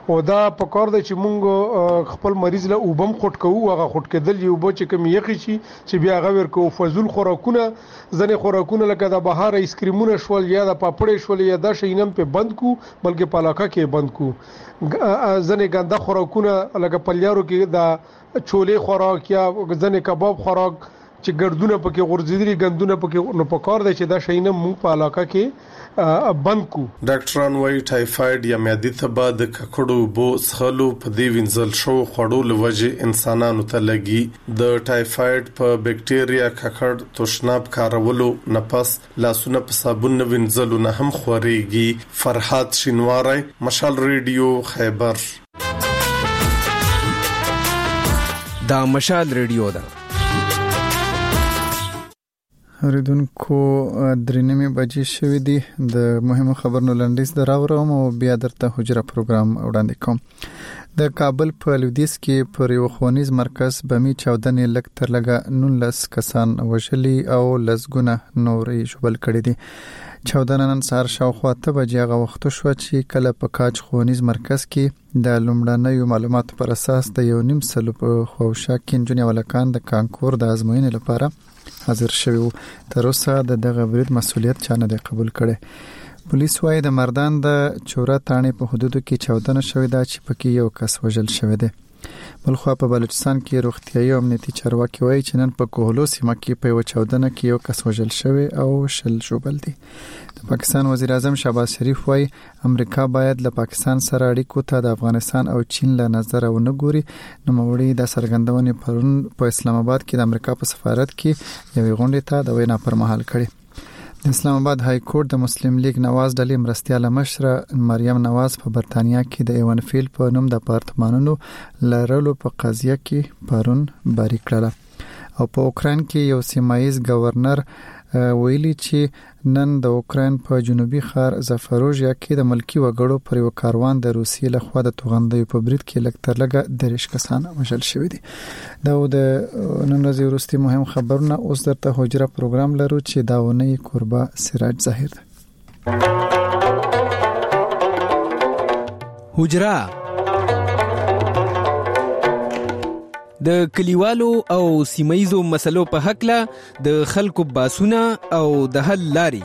او دا په کار د چې مونږ خپل مریض له وبم خټ کوو هغه خټ کېدل یو بو چې کوم یخي شي چې بیا غوړ کو فزول خوراکونه ځنه خوراکونه لکه د بهار ایسکریمونه شول یا د پاپړې شول یا د شینم په بند کو بلکې پالاکا کې بند کو ځنه ګنده خوراکونه لکه پلیارو کې د چولې خوراک یا ځنه کباب خوراک چې ګردونه پکې غورځېدلي ګندونه پکې نو پکار دی چې دا شینه مونږ په علاقه کې بند کو. ډاکټران وايي ټایفاید یا معدې تبا د ککړو بو سخلو په دې وینځل شو خړو لوجه انسانانو ته لګي د ټایفاید په بکټیریا ککړ توشناب کارولو نفس لاسونه په صابون وینځلو نه هم خوريږي. فرحات شینواری مشال ریډیو خیبر. دا مشال ریډیو ده. اوریدونکو درنمي بجې شوې دي د مهمو خبرونو لنډیز دراوړم او بیا درته حجره پروګرام وړاندې کوم. د کابل په لویدیځ کې پر یو ښوونیز مرکز بمي چاودنې لږ تر لږه 19 کسان وژلي او لسګونه نورې ژوبل کړي دي. چاودنه نن سهار شاوخوا 8 بجې هغه وخت شو چې کله په کاج ښوونیز مرکز کې د لومړنیو معلوماتو پر اساس د 1.5 سلو په خوشا کې انجنیر ولکان د کانکور د ازموینې لپاره حاضر شوی وو. تر اوسه دغه برید مسولیت چا نه دی قبول کړي. پولیس وايي د مردان د چوره تانې په حدودو کې چاودنه شوې ده چې پکې یو کس وژل شوی دی. بلخوا په بلوچستان کې روغتيایي او امنیتي چارواکي وايي چې نن په کوهلو سیمه کې په یو چاودنه کې یو کس وژل شوی او شل ژوبل دي. د پاکستان وزیر اعظم شهباز شریف وايي امریکا باید له پاکستان سره اړیکو ته د افغانستان او چین له نظر ونه ګوري. نو موري د سرګندونې پرون په اسلام آباد کې د امریکا په سفارت کې یوې غونډې ته د وینا پر مهال کړي. د اسلام آباد های کورټ د مسلم لیگ نواز ډلې مرستيال مشره مریم نواز په برتانیا کې د ایون فیل په نوم د اپارتمانونو لرلو په قضیه کې پرون بری کړه او په اوکران کې یو سیمایز گورنر ویلي چې نن د اوکران په جنوبي ښار زفروژیا کې د ملکی وګړو پر یو کاروان د روسیې لخوا د توغندیو په برید کې لږ تر لږه 10 کسان وژل شوي دي. دا د نن ورځې وروستي مهم خبرونه. اوس درته حجره پروګرام لرو چې دا ونی قربا سراج ظاهر ده. حجره د کلیوالو او سیمایزو مسلو په حق له د خلکو باسونه او د حل لاري.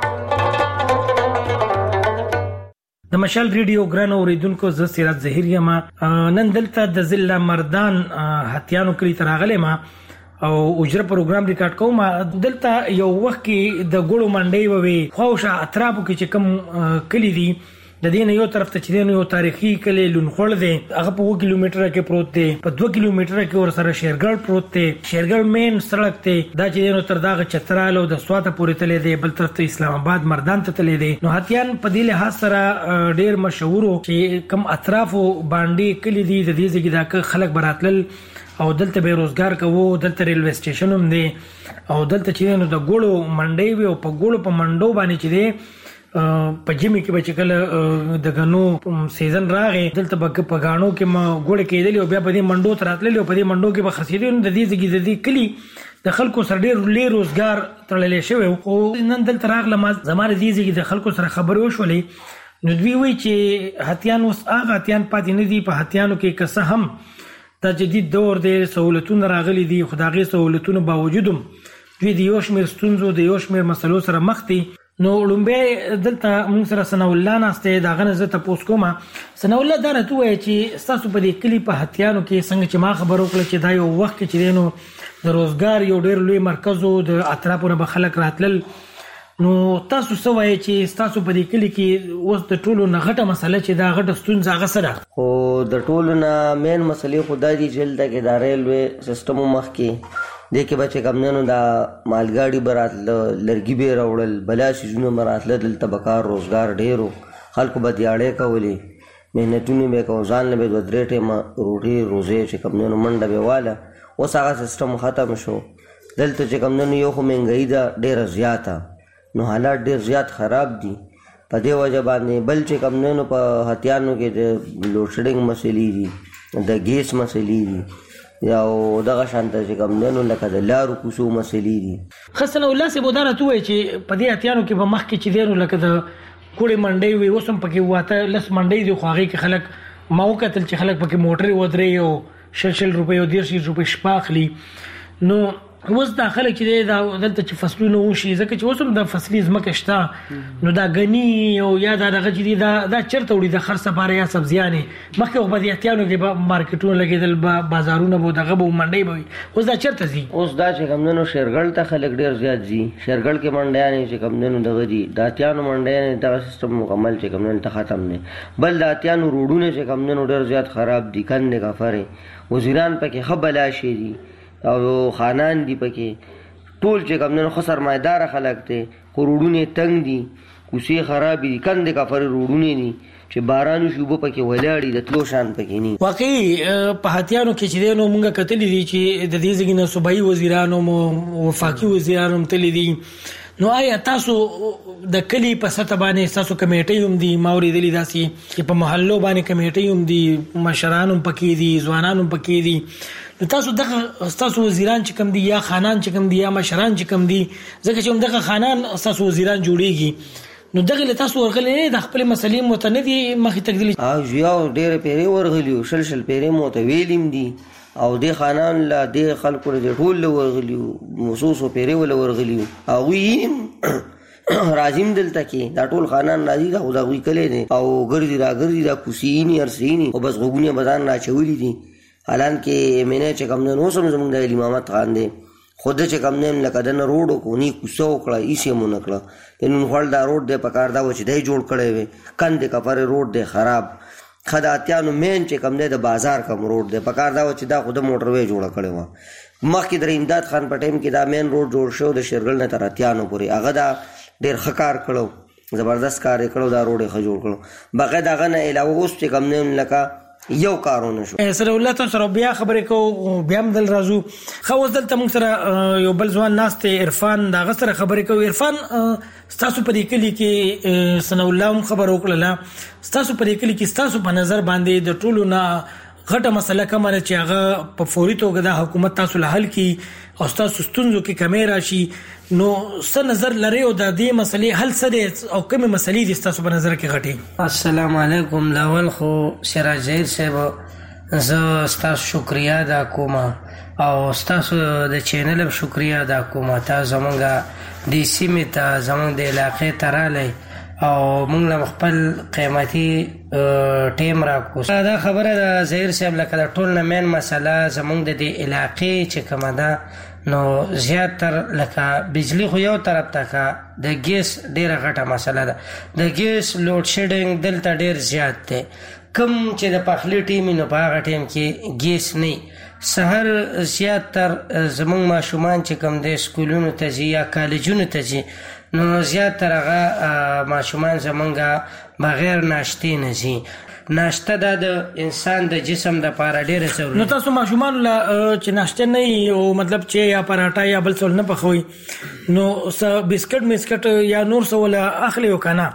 د مشال ریډیو ګران اوریدونکو زه سراج ظاهر یم. نن دلته د ضلع مردان هتیانو کلی تراغله ما او اجره پروګرام ریکارډ کوم. دلته یو وخت کې د ګړو منډي ووي خوښه اطرافو کې چې کم کلی دي د دین یو طرف ته چې یو تاریخي کلی لونخړ دی هغه په 2 کیلومتره کې پروت دی. په 2 کیلومتره کې ور سره شیرګل پروت دی. شیرګل مین سړک دی دا چې نو تر داغه چترالو د سواته پورې تللی دی. بل طرف ته اسلام آباد مردان ته تللی دی. نو هتیان په دې له سره ډیر مشهور چې کم اطرافو باندې کلی دی د دې ځای کې خلک براتل او دلته به روزګار کوو. دلته ریلوی سټیشن هم دی او دلته چې نو د ګړو منډي وي او په ګړو په منډو باندې چې دی په جمی کې به چکل د غنو سیزن راغې دلته په غانو کې ما ګوړه کېدل او بیا په دې منډو تراتل او په دې منډو کې به خسیدل. د دې ځګې د دې کلی د خلکو سره ډېر لوی روزګار تړلې شوی او نن دلته راغله ما زماره دې ځګې د خلکو سره خبرې وشولې. نو دوی وی چې هتیان اوس هغه هتیان پاتې نه دي. په هتیانو کې کسه هم د جدید دور د سہولتونو راغلي دي. خدایي سہولتونو باوجود دوی د یو شمېر ستونزو د یو شمېر مسلو سره مخ دي. نو لومبه دلته موږ سره سنا الله ناسته دا غنه زه تاسو کومه سنا الله دا راته وای چې تاسو په دې کلی په هتیانو کې څنګه چې ما خبرو کړل چې دا یو وخت چې دینو د روزګار یو ډېر لوی مرکز او د اطرافونو به خلک راتلل. نو تاسو سوای چې تاسو په دې کلی کې اوس د ټولو نغټه مسله چې دا غټه ستونزه غسره او د ټولو نه مین مسلې خدای دی جلد کې دا ریلوی سیستم مخ کې دغه بچ کمنو دا مالګاډي براتل لرګي به راوړل بلا شيزونه مراتل دلته بکار روزګار ډیرو خلکو به دیاړې کولې مهنتونه به کو ځان له به درېټه ما روټي روزي چې کمنو منډه به واله اوس هغه سیستم ختم شو. دلته چې کمنو یو خو مهنګي دا ډیره زیاته نو حالات ډیر زیات خراب دي. په دې وجه باندې بل چې کمنو په هتیانو کې د لوډ شیډینګ مسلې دي د ګیس مسلې دي یا دغه شانته چې کمنو لکه د لارو کوسو مسلې دي. خاصه الله سي بودانه توې چې په دې هتیانو کې په مخ کې چې دینو لکه د کوړې منډي وي اوسم پکې واته لس منډي دي خو هغه کې خلک ما وکتل چې خلک پکې موټر ودرې او 6 روپۍ او 10 روپۍ شپاخلی نو اوس دا خلک چې دا دلته چې فصلونه وشي ځکه چې اوس هم د فصلي ځمکه شته نو دا غني او یا دا دغه چې دا چرته وړي د خرڅ لپاره یا سبزیانې مخکې خو بدیاتیانو کې مارکیټونه لګېدل بازارونه به دغه به منډۍ به اوس دا چرته ځي اوس دا چې کمدنو شیرګل ته خلک ډېر زیات ځي شیرګل کې منډیانې چې کمدنو دغه دي د اتیانو منډیانې دغه سیستم مکمل چې کمدنو ته ختم نه بل د اتیانو روډونه چې کمدنو ډېر زیات خراب دي کندې کفرې وزیران پکې ښه بلاشې دي او خانان دی پکې ټول چې کمنو خسر مایدار خلک ته کروڑونه تنگ دي کوسي خراب دي کنده کفر روډونه دي چې بارانو شوبو پکې ولاړی د تلو شان پکې نه واقعي په هاتیانو کې چې نو مونږه کتلې دي چې د دې ځګنه صوبایي وزیرانو مو وفاقي وزیرانو تللی دي نو آیا تاسو د کلی په سطح باندې تاسو کمیټې هم دي ماوري دلی داسي چې په محلو باندې کمیټې هم دي مشران هم پکې دي ځوانان هم پکې دي تاسو دغه تاسو وزیران چې کوم دي یا خانان چې کوم دي یا مشران چې کوم دي ځکه چې دغه خانان تاسو وزیران جوړيږي نو دغه له تاسو ورغلې د خپل مسلې متندي مخې تکدلی یو ډېر پیری ورغلیو شل پیری متویلم دي او د خانان لا د خلکو د ټول ورغلیو مخصوصو پیری ول ورغلیو او وی راځم دلته کې دا ټول خانان راځي دا خدای کله دي او ګرځي دا کوسینی ارسینی او بس غوګونه بدن را چولی دي حالان کې مینه چې کوم نو سم زمونږ د امامت خان دی خود چې کوم نیم لکه د روډ کو ني کوسو کړه ایسه مون کړه نن خپل دا روډ د پکار دا و چې دای جوړ کړي وي کندې کفر روډ دی خراب خداتیانو مین چې کوم د بازار کوم روډ دی پکار دا و چې دا خود موټر وې جوړ کړي و مخکې در امداد خان په ټیم کې دا مین روډ جوړ شو د شیرګل نه تر اتیانو پورې هغه دا ډیر خکار کړو زبردست کار کړو دا روډ خجوړ کړو باقاعده هغه نه علاوه اوس چې کوم نیم لکه یو کارونه شو سره الله تاسو سره بیا خبرې کو بیا مدل رازو خو دلته موږ سره یو بل ځوان ناشته عرفان دا غسر خبرې کو عرفان تاسو په دې کلی کې سن الله هم خبر وکړه تاسو په دې کلی کې تاسو په نظر باندې د ټولو نه غټه مسله کومه چې هغه په فوري توګه د حکومت تاسو له حل کی او تاسو ستونزو کې کمی راشي نو څه نظر لري او د دې مسلې حل څه او کومه مسلې دي تاسو په نظر کې غټي السلام علیکم لاول خو سراج زهیر صاحب زه تاسو شکریا ادا کوم او تاسو د چینل شکریا ادا کوم تاسو زمونږه د سیمه ته زمونږ د علاقې تراله او موږ له خپل قیمتي ټیم راکو دا خبره د زهیر صاحب لکه ټول نه مین مسله زمونږ د علاقې چې کومه ده نو زیاتر لکه بجلی خو یو طرف ته د ګیس ډیره غټه مسله ده د ګیس لوډ شیډینګ دلته ډیر زیات دی کم چې د پخلی ټیم نو په هغه ټیم کې ګیس نه سحر زیاتر زمونږ ماشومان چې کوم د سکولونو ته ځي یا کالجونو ته ځي نو زیاتر هغه ماشومان زمونږ بغیر ناشتې نه ځي ناشته د انسان د جسم د لپاره ډیره ضروري نو تاسو ماشومان لا چې ناشته نه او مطلب چې یا پراټا یا بل څه نه پخوي نو بسکټ مسکټ یا نور څه ولا اخلي وکنه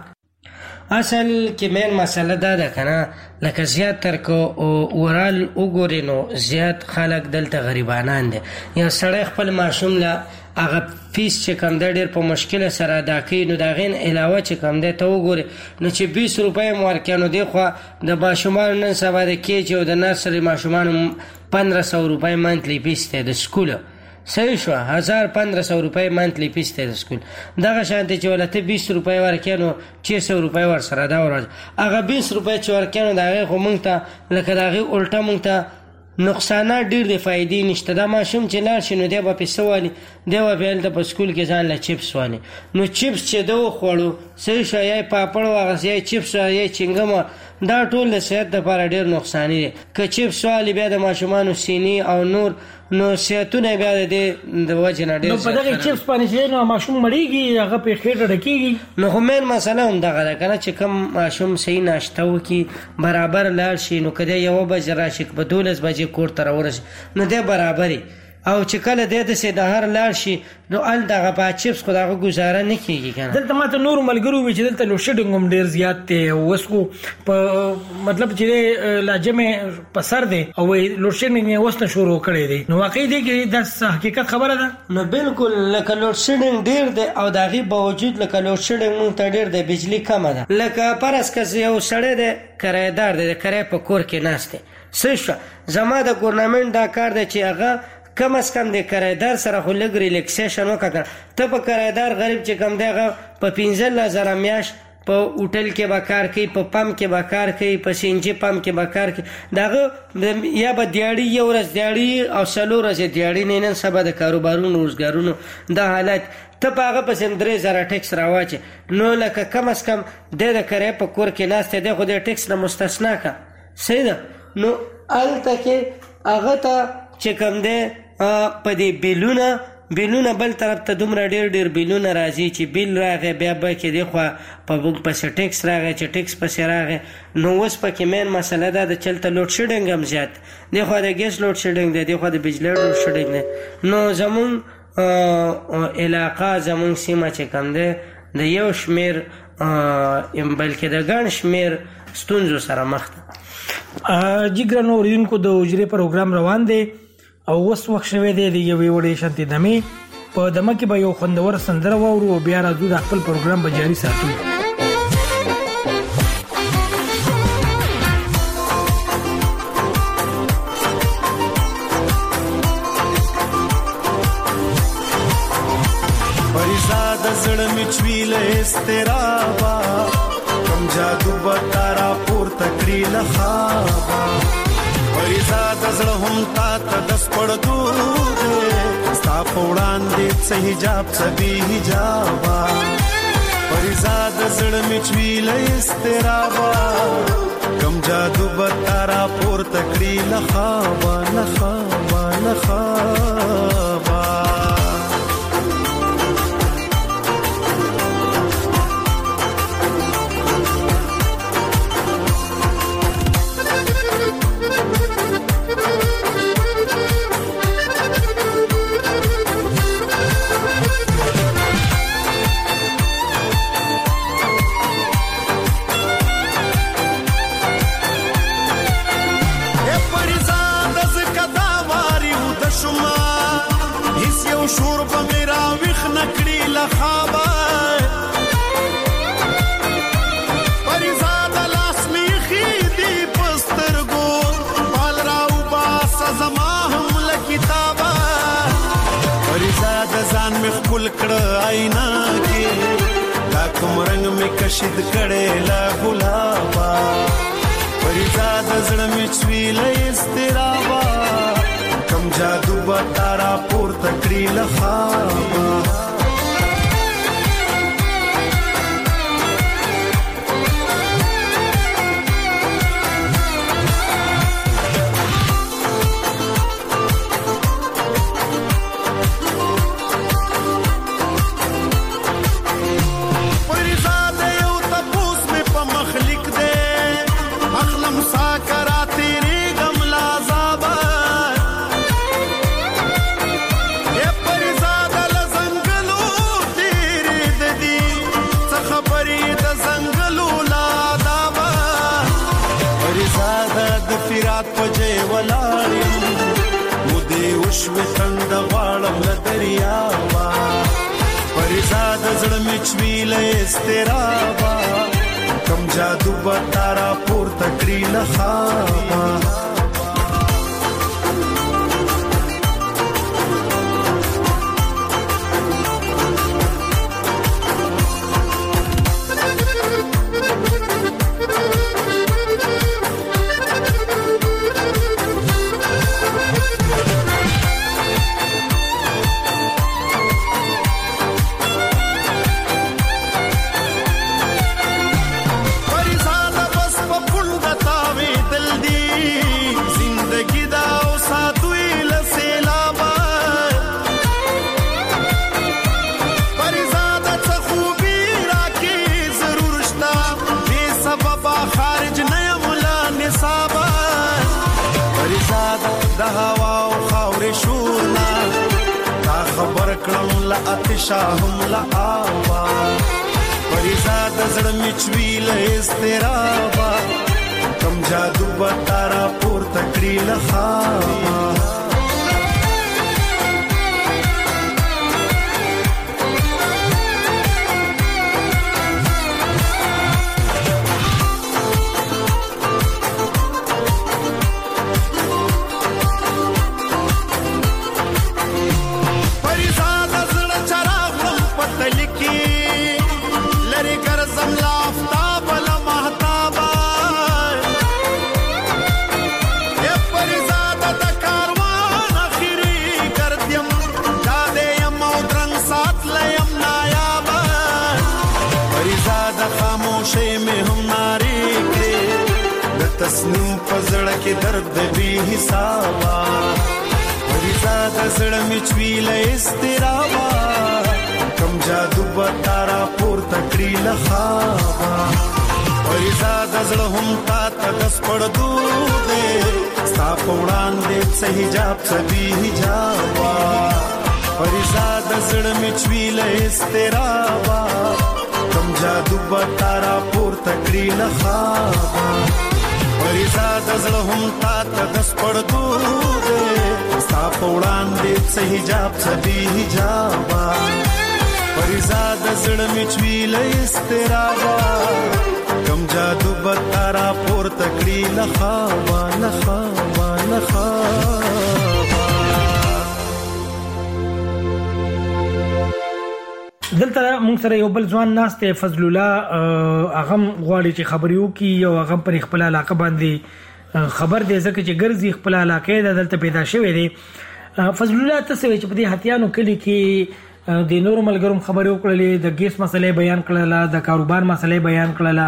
اصل کې مین مسله ده کنه لکه زیاتر کو اورال وګوري نو زیات خلک دلته غریبانان دي یا سړی خپل ماشوم لا هغه فیس چې کوم د ډیر په مشکل سره ادا کوي نو دا غین علاوه چې کوم د ته وګوري نو چې 20 روپۍ مورکانو دی خو د ماشومان نن سبا د کېج او د نرسري ماشومان 1500 روپۍ منتلی فیس ته د سکول صحیح شو 1500 روپۍ منتلی فیس ته د سکول دغه شانتي چې ولته 20 روپۍ ورکانو 600 روپۍ ور سره دا ورځ هغه 20 روپۍ چې ورکانو دا غي خو مونږ ته لکه دا غي الټا مونږ ته نقصانات ډیر دی فائدې نشته دا ماشوم چې لاړ شي نو دی به پیسې والی دی به بیا د په سکول کې ځان له چپس والی نو چپس چې دو خوړو صحیح شو یا پاپړ واغس یا چپس یا چنګم دا ټول د صحت لپاره ډیر نقصان دي که چپس والی بیا د ماشومانو سینې او نور نو صحتونه بیا د وجه نه ډیر نو په دغه چپس باندې چې نو ماشوم مړیږي هغه په خېټه ډکیږي نو همین مسله هم دغه ده کنه چې کم ماشوم صحیح ناشته وکي برابر لاړ شي نو کله یو بجې راشي په 12 بجې کور ته راورسي نو دی برابرې او چې کله د سه د هر لاړ شي نو ال دغه با چپس خو دغه گزاره نه کیږي کنه. دلته ماته نور ملګرو وی چې دلته لوډ شیډینګ هم ډیر زیات دی وسو په مطلب چې لاجمه په سر دی او لوډ شیډینګ یې وسنه شروع کړی دی نو واقعي دی کې د حقیقت خبره ده. نو بالکل لکه لوډ شیډینګ ډیر دی او دغه باوجود لکه لوډ شیډینګ مونږ ته ډیر دی بجلی کم ده. لکه پرس کس یو سړی دی کرایدار دی کرای په کور کې ناشته سشه زما د ګورنمنت دا کار دی چې هغه کم از کم د کرایدار سره خو لګ ریلیکسیشن وکړه. ته په کرایدار غریب چې کم دیغه په 15000 میاش په هوټل کې به کار کوي په پم کې به کار کوي په سینجی پم کې به کار کوي دغه یا به دیاړي یو ورځ دیاړي او سلو ورځ دیاړي نه نن سبا د کاروبارونو روزګارونو د حالت ته په هغه پسې 3000 ټیکس راواچي نو لکه کم از کم د کرای په کور کې ناشته دی خو د ټیکس نه مستثنا کا صحیح ده. نو الته کې هغه ته چې کوم دی په دې بیلونه بل طرف ته دومره ډیر بیلونه راځي چې بیل راغی بیا به کې دی خو په پسې ټیکس راغی چې ټیکس پسې راغی نو اوس پکې مین مسله ده د چلته لوډ شیډینګ هم زیات دی خو د ګیس لوډ شیډینګ دی خو د بجلی لوډ شیډینګ دی. نو زمون علاقه زمون سیمه چې کوم دی د یو شمیر بلکې د ګڼ شمیر ستونزو سره مخ ده. جګرا نو ورینکو د اجرې پروګرام روان دی او وس وخت شوی دی د یوې وړې شانتي دمه په دمه کې به یو خوندور سندره وورو بیا راځو د خپل پروګرام به جاری ساتو. परिजाद زړه مچویل استرابا کم جادو بتارا پور تکری لخابا परिजाद زړه هم تا تدس پړدو دې ستا پوړان دې څه حجاب سبي حجابا परिजाद زړه مچویل استرابا کم جادو بتارا پور تکری لخابا لخابا لخابا شور په میرا وخ نکړي لخابا परिजाद لاس می خېدی پسترګو پال راو باس زما هم لکتابا परिजाद ځان می خپل کړ آینا کې لا کوم رنگ می کشید کړي لا ګلابا परिजाद زړه می چویل استرابا کم جادو بتارا پور تکری لخابا परिजाद یو تپوس می په مخلق دے اخلم سا کرا تیری گملا زابا فیرات پجے ولاری مودې وشو تند غاړم له دریاوا परिजाद زړه مچویل استرابا کم جادو بتارا پور تکری لخابا परिजाद بس په پونډه تاوي دل دی کړم لا اتشا هم لا آوا پریزاد زړه میچوي له استرابا کم جادو بتارا پور تکړی لخوا تسنیم پزړه کې درد به حسابا ورزا د زړه میچوي له استرابا کم جادو بتارا پور تکړی لخوا ورزا د زړه هم تا تدس پړدو دے ستا پوړان دې صحیح جاب سبي حجابا ورزا د زړه میچوي له استرابا کم جادو بتارا پور تکړی لخوا ورزا د زړه هم تا تدس پړدو دے ستا پوړان دې صحیح جاب سبي حجابا ورزا د زړه میچوي له استرابا کم جادو بتارا پور تکړی لخوا لخوا لخوا دلته موږ سره یو بل ځوان ناشته فضل الله اغم غواړي چې خبريو کی یو اغم پر خپل علاقه باندې خبر دی ځکه چې ګرځي خپل علاقه دلته پیدا شوی دی فضل الله تاسو چې په دې هتیانو کلی کې د نور ملګرو خبرو کړلې د ګیس مسلې بیان کړله د کاروبار مسلې بیان کړله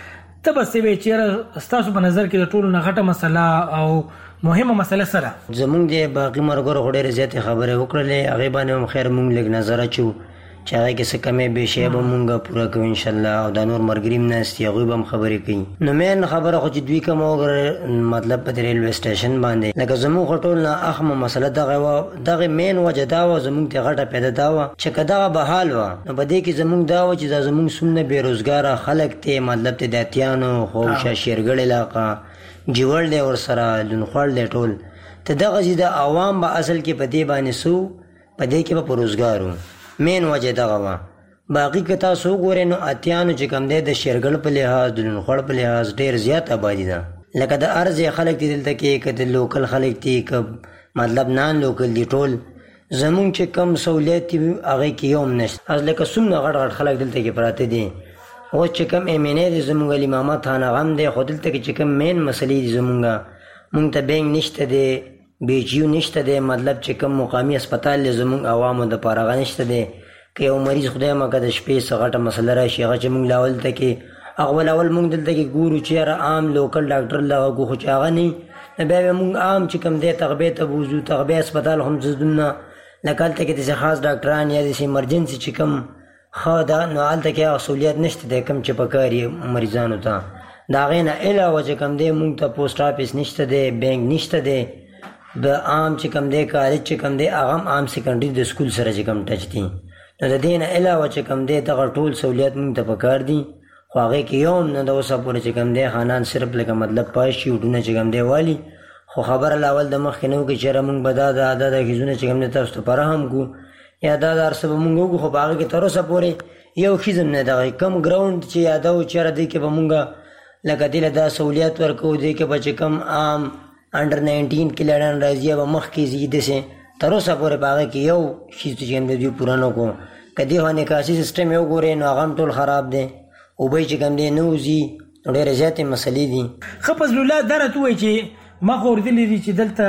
ته بس وی چې تاسو په نظر کې د ټولو نه غټه مسله او مهمه مسله سره زمونږ د باقي مرګرو غوډه زیاته خبره وکړلې هغه باندې خیر مونږ لګ نظر اچو چې هغه کې څه کمې به شی به مونږه پوره کوو ان شاء الله او د نور مرګریم نهستي هغه به هم خبرې کوي نو مین خبره خو چې دوی کوم مطلب په ریلوی سټیشن باندې لکه زموږ ټول نه اخمه مسله دغه مین وجه دا و زموږ ته غټه پیدا دا و چې کدا به حال و نو په دې کې زموږ دا و چې زموږ سمنه بیروزګار خلک ته مطلب ته داتیانو خو شاشیرګل علاقه جوړ له ور سره لنخړ له ټول ته دغه چې د عوام به اصل کې په دې باندې سو په دې کې په روزګارو مین وجه دغه وا باقی کتا سو ګورې نو اتیانو چې کم دی د شیرګل په لحاظ د لنخړ په لحاظ ډیر زیات آبادی ده لکه د ارز خلک دي دلته کې کته لوکل خلک دي ک مطلب نان لوکل دي ټول زمون چې کم سہولیت هغه کې یوم نشته از لکه سمنه غټ غټ خلک دلته کې پراته دي او چې کم امینه دي زمونږ امامت خانه غم دي خو دلته کې چې کم مین مسلې دي زمونږه مونږ ته بینګ نشته دي بیجیو نشته دی مطلب چې کوم مقامی هسپتال زموږ عوامو د پاره نشته دی که یو مریض خدای مکه د شپې سغټه مسله راشي هغه چې موږ لاول ته کې اول موږ دلته کې ګورو چې عام لوکل ډاکټر لا غو خو چاغه نه بیا موږ عام چې کوم دی تغبه ته بوزو تغبه هسپتال هم زدونه لکه ته کې د خاص ډاکټران یا د ایمرجنسي چې کوم خاصه نو الته کې اصولیت نشته دی کوم چې پکاري مریضانو ته دا غینه علاوه چې کوم دی موږ ته پوسټ افیس نشته دی بانک نشته دی د عام چې کوم دی کالج چې کوم دی هغه عام سیکنډري د سکول سره چې کوم ټچ دي نو د دې نه علاوه چې کوم دی دغه ټول سہولیت موږ ته پکار دي خو هغه کې یوم نه د اوسه پورې چې کوم دی خانان صرف لکه مطلب پاشي وډونه چې کوم دی والی خو خبر الاول د مخ نه وکړي چې موږ به دا د غیزونه چې کوم دی تاسو ته فراهم کو یا دا درسه موږ خو هغه کې تر اوسه پورې یو خیزم نه دغه کم ګراوند چې یادو چې را دی کې به موږ لکه دله دا سہولیت ورکو دی کې به کم عام انډر 19 کې لړن راځي به مخ کې زیاده سي تر اوسه پورې باغ کې یو شي چې هم دی پورانو کو کدی هونه کاسي سیستم یو ګورې نو هغه ټول خراب دي او به چې کوم دی نوزي ډېر زیاتې مسلې دي خپل الله درته وای چې ما خو ورته دي چې دلته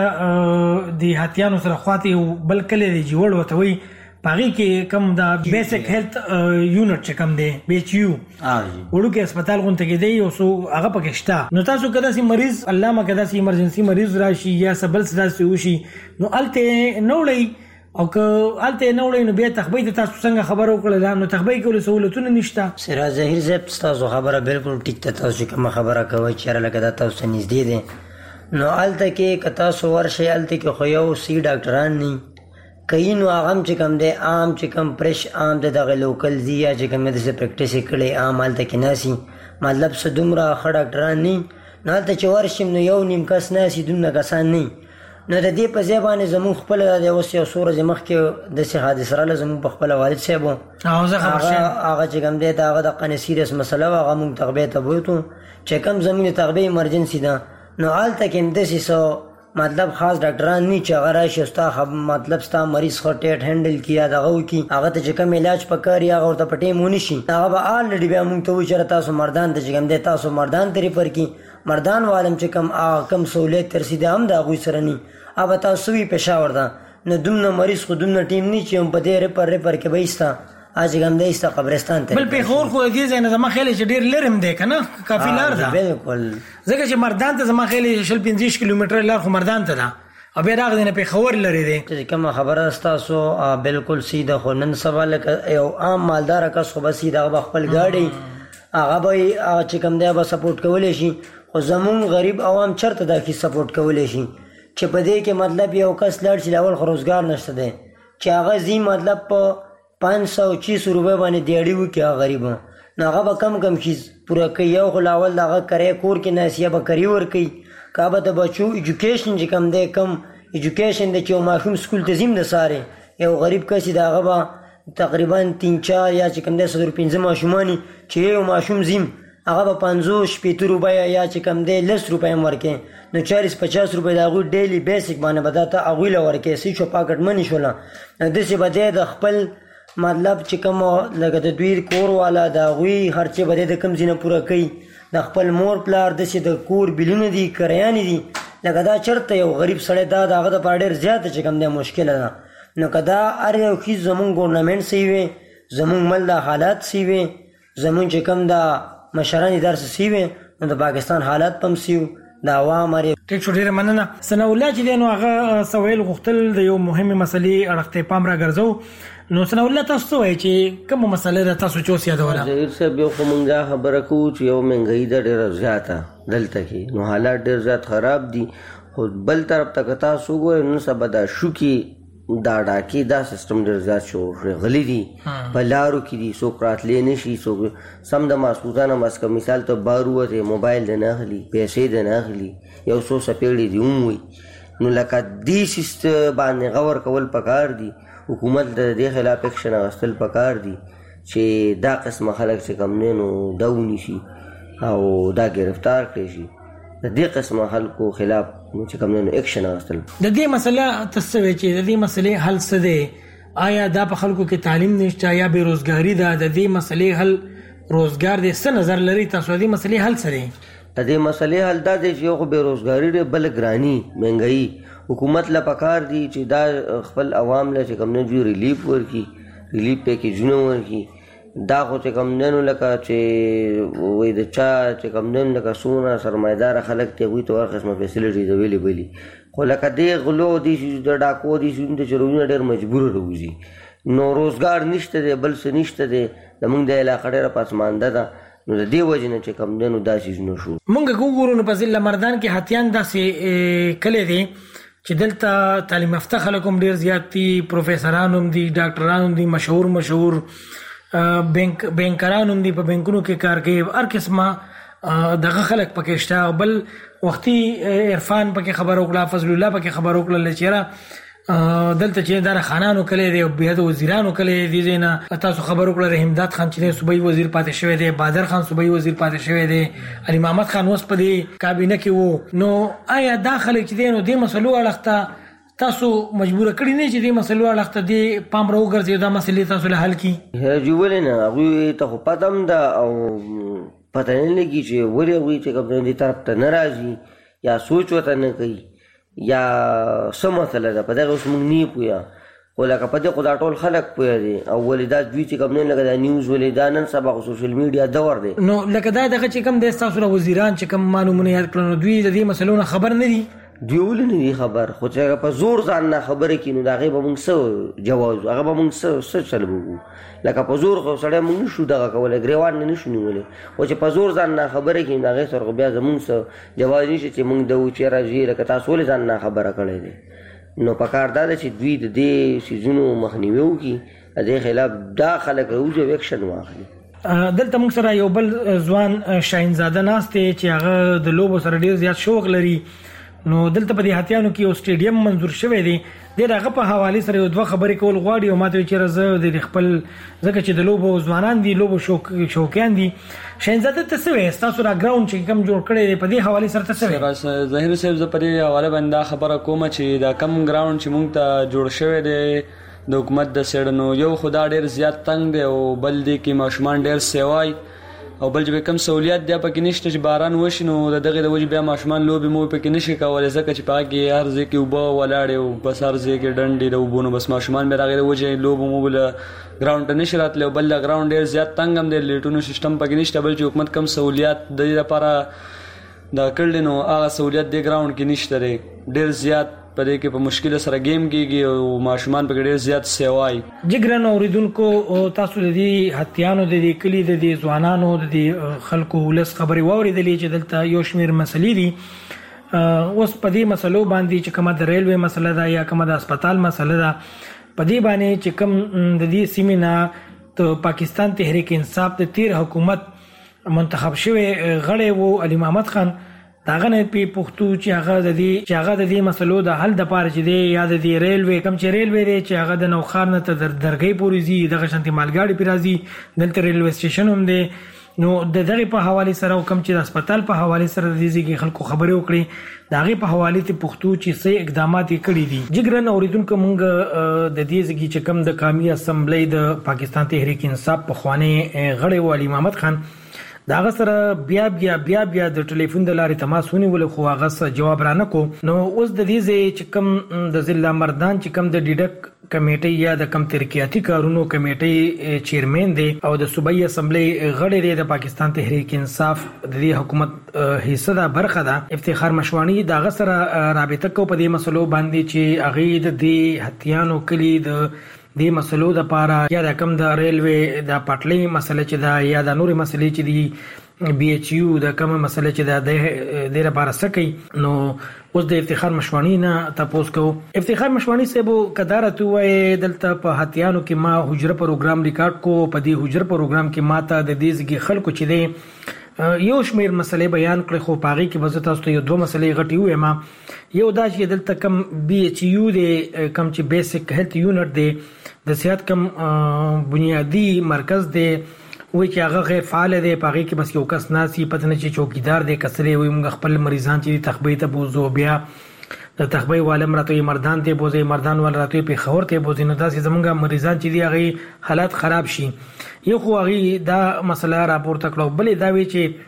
د هاتیانو سره خواته بل کله دی جوړ وته وي پاغي کې کم دا بیسیک هیلث یونټ چې کم دی بیچ یو وړو کې هسپتال غونته کې دی او سو هغه پکې شته نو تاسو کدا سي مریض الله ما کدا سي ایمرجنسي مریض راشي یا سبل سداسي وشي نو الته نوړی او که الته نوړی نو بیا تخبیت تاسو څنګه خبرو کړل نو تخبیت کول سہولتونه نشته سراج ظاهر زب تاسو خبره بالکل ټیک ته تاسو کوم خبره کوي چې لکه تاسو نږدې دي نو الته کې کتا سو ورشي الته کې خو یو سی ډاکټران نه کوي نو هغه هم چې کوم دی عام چې کوم فرش عام د دغه لوکل ځي یا چې کوم داسې پریکټس یې کړی عام هلته کې ناسي مطلب څه دومره ښه ډاکټران نه نو هلته چې ورشم نو یو نیم کس ناسي دومره کسان نه نو د دې په ځای باندې زمونږ خپله د اوس یو څو ورځې مخکې داسې حادثه راغله زمونږ په خپله والد صاحب و هغه چې کوم دی د هغه دقه سیریس مسله وه هغه مونږ تغبې ته بوتو چې کوم زمونږ د تغبې ایمرجنسي ده نو هلته کې هم داسې څه مطلب خاص ډاکټران نه چې هغه راشي ستا مطلب ستا مریض ښه ټیټ هینډل کړي یا دغه وکړي هغه ته چې کوم علاج پکار یا هغه ورته په ټیم ونه شي هغه به آلریډي بیا مونږ ته وایي چې تاسو مردان ته چې کوم دی تاسو مردان ته ریفر کړي مردان والم چې کوم سهولیت تر رسېدی هم د هغوی سره نه اب تاسو وی پېښور ده نو دومره مریض خو دومره ټیم نه چې هم په دې ریفر کې به ایسته اج ګم دې ایسته قبرستان ته بل پېښور خو دې ځای نه زما خیال چې ډېر لرم دی که نه کافي لار ده بالکل ځکه چې مردان ته زما خیال 50 کیلومتره لار خو مردان ته ده او بیا راغلی نه پېښور لرې دی کومه خبره ستاسو بالکل سیده خو نن سبا لکه یو عام مالداره کس خو به سیده هغه به خپل ګاډی هغه به چې کوم دی به سپورټ کولی شي خو زمونږ غریب عوام چېرته دا کې سپورټ کولی شي چې په دې کې مطلب یو کس لاړ شي اول خو روزګار نشته دی چې هغه ځي مطلب په 500-600 روپۍ باندې دیاړي وکړي هغه غریب نو هغه به کم شي پوره کوي یو خو لاول د هغه کرایه کور کې ناسي یا به کرایه ورکوي که به د بچو ایجوکیشن چې کوم دی کم ایجوکیشن دی چې یو ماشوم سکول ته ځیم د سارې یو غریب کس د هغه به تقریبا 3-4 یا چې کوم دی 115 ماشوماني چې یو ماشوم ځیم هغه به 50-60 روپۍ یا چې کوم دی 10 روپۍ هم ورکوي نو 40-50 روپۍ د هغوی ډیلی بیسک باندې به دا ته هغوی له ورکوي څه شو پاکټ منی شوله داسې به دی د خپل مطلب چې کوم لکه د دوی کور والا د هغوی خرچې به دی د کوم ځای نه پوره کوي د خپل مور پلار داسې د کور بیلونه دي کرایانې دي لکه دا چېرته یو غریب سړی دا د هغه دپاره ډېر زیاته چې کوم دی مشکله ده نو که دا هر یو څیز زمونږ ګورنمنټ صحیح وي زمونږ مل دا حالات صحیح وي زمونږ چې کوم دا مشران اداره صحیح وي نو د پاکستان حالات پم صحیح د عوام ټیک شو ډېره مننه ثناء الله چې دی نو هغه څه ویل غوښتل د یو مهمې مسلې اړخ ته پام راګرځو نو ثناء الله تاسو څه وایئ چې کومه مسله ده تاسو چې اوس یادوله ظهیر صاحب یو خو موږ دا خبره کوو چې یو مهنګایي ده ډېره زیاته دلته کې نو حالات ډېر زیات خراب دي خو بل طرف ته که تاسو وګورئ نن سبا دا شوکي دا ډاکې دا سیستم ډېر زیات شو غلي دي په لارو کې دي څوک راتلی نه شي څوک سم د ماسپوتانه ماسکه مثال ته بار ووتې موبایل د نه اخلي پیسې د نه اخلي یو څو څپېړې دي هم وي نو لکه دې سیستم باندې غور کول پکار دي حکومت د دې خلاف اکشن اخیستل پکار دي چې دا قسمه خلک چې کوم دی نو دا ونیسي او دا گرفتار کړی شي د دې قسمه خلکو خلاف چې کوم دی نو اکشن اخیستل د دې مسله تاسو وایئ چې د دې مسلې حل څه دی آیا دا په خلکو کې تعلیم نشته یا بېروزګاري ده د دې مسلې حل روزګار دی څه نظر لري تاسو د دې مسلې حل څه دی د دې مسلې حل دا دی چې یو خو بېروزګاري دی بل ګراني مهنګایي حکومت له پکار دي چې دا خپل عوام له چې کوم نه دوی ریلیف ورکړي ریلیف پیکیجونه ورکړي دا خو چې کوم نه نو لکه چې وایي د چا چې کوم نه لکه څومره سرمایهداره خلک دی هغوی ته هر قسمه فیسلټیز اویلیبل خو لکه دې غلو دي د ډاکو دي چې چورونه ډېر مجبوره روزي نو روزګار نشته دی بل څه نشته دی زمونږ د علاقه ډېره پسمانده ده نو د دې وجې نه چې کوم دی نو دا چیز نه شو مونږ که وګورو نو په ضلع مردان کې هتیان داسې کلی دی چې دلته تعلیم یافته خلک هم ډېر زیات دي پروفیسران هم دي ډاکټران هم دي مشهور بینکران هم دي په بینکونو کې کار کوي هر قسمه دغه خلک پکې شته بل وختي عرفان پکې خبر وکړه فضل الله پکې خبر وکړه چې دلته چې دار خانانو کلی دی او بیا د وزیرانو کلی دی نه تاسو خبر وکړه رحمداد خان چې صوبایي وزیر پاتې شوی دی بادر خان صوبایي وزیر پاتې شوی دی علي محمد خان اوس په دې کابینه کې وو نو آیا دا خلک چې دی نو دې مسلو اړخ ته تاسو مجبور کړی نه چې دې مسلو اړخ ته دې پام راوګرځي دا مسلې تاسو له حل کی جوړ نه هغوی ته خو پدم ده او پته نه لګي چې ولې هغوی چې کوم دې طرف ته نه راځي یا سوچ ورته نه کوي یا څه مسله ده په دغه اوس موږ نه پوهیا خو لکه په دې خو دا ټول خلک پوهه دي او ولې دا دوی چې کوم نه لکه دا نیوز ولې دا نن سبا سوشل میډیا دور دی نو لکه دا دغه چې کوم د تاسو وزیران چې کوم معلومونه یاد کړنو دوی د دې مسلو نه خبر نه دي دوی ولې نه دي خبر خو چې په زور ځان نه خبرې کینو دا غي به موږ څه جواز هغه به موږ څه چلو لکه په زور خو سړی موږ نشو دغه کولی ګریوان نه نشو نیولی خو چې په زور ځان نه خبرې کړي د هغې سره خو بیا زمونږ څه جواز نشي چې موږ د وو چېرې ځي لکه تاسو ولې ځان نه خبره کړی دی نو پکار دا چې دوی د دې سيزونو مخنیوي وکړي د خلاف دا خلک روزه اکشن واخلي. دلته موږ سره یو بل ځوان شاهینزاده ناشته چې هغه د لوبو سره ډیر زیات شوق لري. نو دلته په دې هاتیانو کې یو سټیډیم منظور شوی دی. د هغه په حواله سره یو دوه خبرې کول غواړي او ماته چې راځه د خپل ځکه چې د لوبو ځوانان دي لوبو شوقیان دي. شاهینزاده ته څه وایي تاسو را ګراوند چې کوم جوړ کړی دی په دې حواله سره څه وایي؟ ظاهر صاحب زه په دې حواله باندې خبره کوم چې دا کم ګراوند چې مونږ ته جوړ شوی دی د حکومت د سړنو یو خدا ډیر زیات تنگ دی او بل دی کې ماشومان ډیر سیوای او بل چې کوم سہولیت دی پکې نشته چې باران وشي نو دغه د وجه بیا ماشومان لوبي مو پکې نشي کولای ځکه چې پاګي هر ځای کې وبو ولاړ او بس هر ځای کې ډنډې د وبونو بس ماشومان به هغه وجه لوب مو بل ګراوند نشي راتله بل ګراوند ډیر زیات تنگ هم دی لیټونو سیستم پکې نشته بل چې حکومت کم سہولیت د دې لپاره دا کړل نو هغه سہولیت دی ګراوند کې نشته دی ډیر زیات پدې کې په مشکل سره گیم کېږي او ماشومان په ډېر زیات سیوای. جګرن اوریدونکو تاسو د دې هتیانو د دې کلی د دې ځوانانو د دې خلکو ولس خبري واوریدلې چې دلته یو شمیر مسلې دي. اوس په دې مسلو باندې چې کومه د ریلوي مسله ده یا کومه د هسپتال مسله ده په دې باندې چې کوم د دې سیمینار ته پاکستان تحریک انصاف د تیر حکومت منتخب شوی غړی وو علي محمد خان داغه نه پی پښتو چې هغه د دې مسلو د حل د پاره چې دی یا د دې ریلوي کم چې ریلوي دی چې هغه د نوخار نه ته درګي پورې زی دغه شانتي مالګاډي پیرازي دلته ریلوي سټیشن هم دی. نو د دغه په حواله سره کم چې د هسپتال په حواله سره د دې خلکو خبرې وکړي دغه په حواله ته پښتو چې سه اقدامات کړي دي. جګرن اوریدونکو مونږ د دې ځکه چې کم د قومي اسمبلی د پاکستان تحریک انصاف په خوانه غړی ولی محمد خان داغه سره بیا د ټلیفون د لارې تماس ونیول خو هغه جواب را نه کو. نو اوس د دې چې کم د ضلع مردان چې کم د ډیډک کمیټي یا د کم ترقیاتي کارونو کمیټي چیرمن دی او د صوبایي اسمبلی غړی دی د پاکستان تحریک انصاف د دې حکومت حصہ ده برخه ده افتخار مشوانی داغه سره رابطه کو په دې مسلو باندې چې اغه د دې هتیانو کلی د مسلو د پاره یا د کم د ریلوي د پټلۍ مسله چې دا یا د نوري مسلې چې دی بي ایچ یو د کوم مسله چې د ډیره بار سکی. نو اوس د افتخار مشوانی نه تاسو کو افتخار مشوانی سبو قدارت وای دلته په هتیانو کې ما حجره پروګرام ریکارډ کو په دې حجره پروګرام کې ماته د دې ځګي خلکو چې دی یو شمیر مسلې بیان کړې خو پاغي کې وزه تاسو ته یو دوه مسلې غټي وې ما یو دا چې دلته کم بي ایچ یو دی کم چې بیسیک هیلث یونټ دی د صحت کم بنیادی مرکز دی وای چې هغه غیر فعال دی پاغي کې بس یو کس ناسي پته نه چې چوکیدار دی کسرې وي موږ خپل مریضان چې تخبې ته بوزو بیا د تخبې والم راته مردان ته بوزي مردان ول راته په خور ته بوزي نو داسې زمونږ مریضان چې دی هغه حالات خراب شي. یو خو هغه دا مسله راپورته کړو بلې دا وی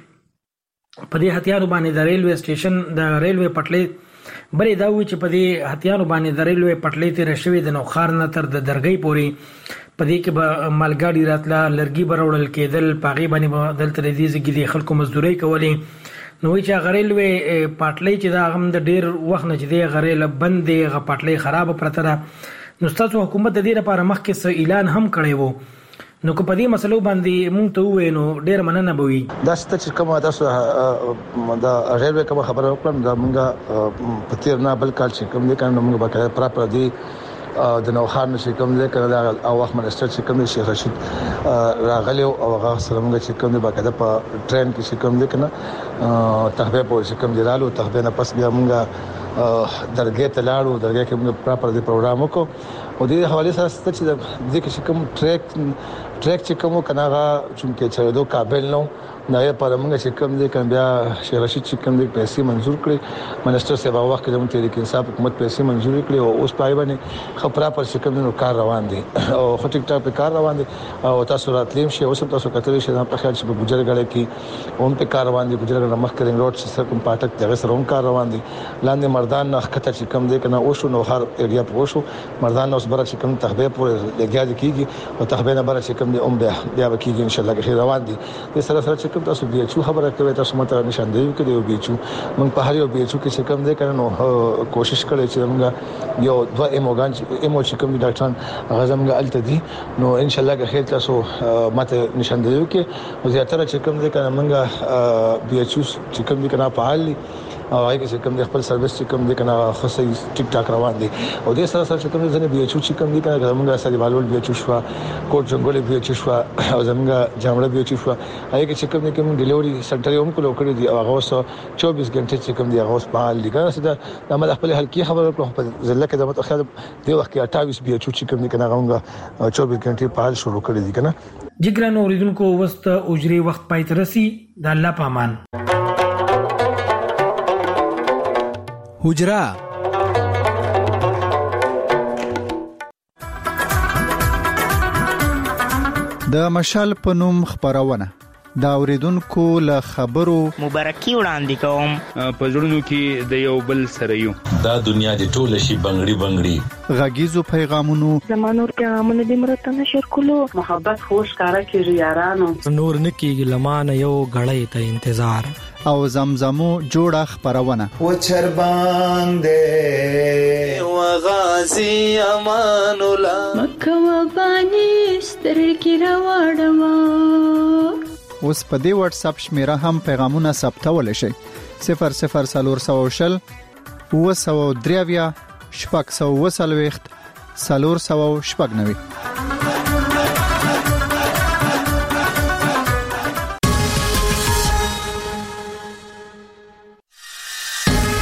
چې په دې هتیارو باندې د ریلوي سټیشن د ریلوي پټلۍ بلې دا وی چې په دې هتیارو باندې د ریلوي پټلۍ ته رشوي د نوخار نه تر د درګي پوري په دې کې به مالګاډي راتله لرګي برول کېدل پاغي باندې دلته د دې ځګي د خلکو مزدوري کولې. نو چې غریلوي پټلۍ چې دا هم د ډیر وخت نه چې د غریل بندې غ پټلۍ خراب پرته ده. نو ستاسو حکومت د دې لپاره مخکې څه اعلان هم کړی وو نو کو په دې مسلو باندې مونږ ته وې نو ډیر مننه بوي. دا چې کومه تاسو دا ریلوي کومه خبره وکړم دا مونږه په تیر نه بل کال چې کوم دي کنه مونږ به کړه پراپر دي د نوخار نشي کوم دي کنه او وخت منسټر چې کوم شیخ رشید راغلی او هغه سره مونږ چې کوم دي باقاعده په ټرین کې چې کوم دي کنه تخبه په چې کوم دي رالو تخبه نه پس بیا مونږه درګه ته لاړو درګه کې موږ پراپر دی پروګرام وکړو او د دې حواله سره ست چې د دې کې کوم ټریک چې کوم کناغه چې چېدو قابل نو نه په موږ چې کوم دي کوم بیا شیخ رشید چې کوم دي پیسې منزور کړې منسټر صاحب هغه وخت د تحریک انصاف حکومت پیسې منزور کړې او اوس پای باندې خو پراپر چې کوم نو کار روان دي او خو ټیک ټاک په کار روان دي او تاسو راتلیم شي اوس تاسو کتلی شي په خیال چې په ګجرګړې کې هم په کار روان دي ګجرګړې مخکې روډ چې کوم پاتک دغه سره هم کار روان دي لاندې مردان نه خطر چې کوم دي کنه او شو نو هر ایریا په وشو مردان اوس بره چې کوم تخبه پورې لګیا کیږي او تخبه نه بره چې کوم دي بیا کیږي ان شاء الله کې روان دي د سره سره چې کوم تاسو بیا چې خبره کوي تاسو ماته نشاندهي کوي او بیچو موږ په هر یو بیچو کې چې کوم دي کنه نو کوشش کړي چې موږ یو دوه ایموګان چې کوم ډاکټران هغه زموږ الته دي نو ان شاء الله کې خیر تاسو ماته نشاندهي کوي او زیاتره چې کوم دي کنه موږ بیچو چې کوم دي کنه په حالي او هغه کې کوم د خپل سرویس چې کوم د کنه خاصه ټیک ټاک روان دي او د سره سره کوم ځنه بي چې کوم دي کنه موږ سره بالول بي چې شو کوټ جنگل بي چې شو او زموږ جامړه بي چې شو هغه کې کوم د کوم ډیلیوري سنټر هم کولو کړی دي او هغه 24 غنټه چې کوم دی هغه فعال دي کنه دا د عمل خپل حلقي خبره په ځل کې د متخیل دی وخت کې 28 بي چې کوم دی کنه هغه 24 غنټه فعال شروع کړی دي کنه جګران اوریدونکو وست اجري وخت پای ترسي د الله پامان حجرا د مشال پنوم خبرونه دا اوریدونکو له خبرو مبارکي وړاندې کوم په ژوندونو کې د یو بل سره یو دا دنیا د ټوله شي بنگړي غږیزو پیغامونو زمانور پیغامونه د مرته نشر کولو محبت خوش کارا کې یارانو نور نکیږي لمانه یو غړې ته انتظار او زمزمو جوړه خبرونه و چر باندې و غازی امان الله مکه و باندې سترګې راوړم اوس په دې واتس اپ شمیره هم پیغامونه ثبتول شي 0040 و 3 شپږ 490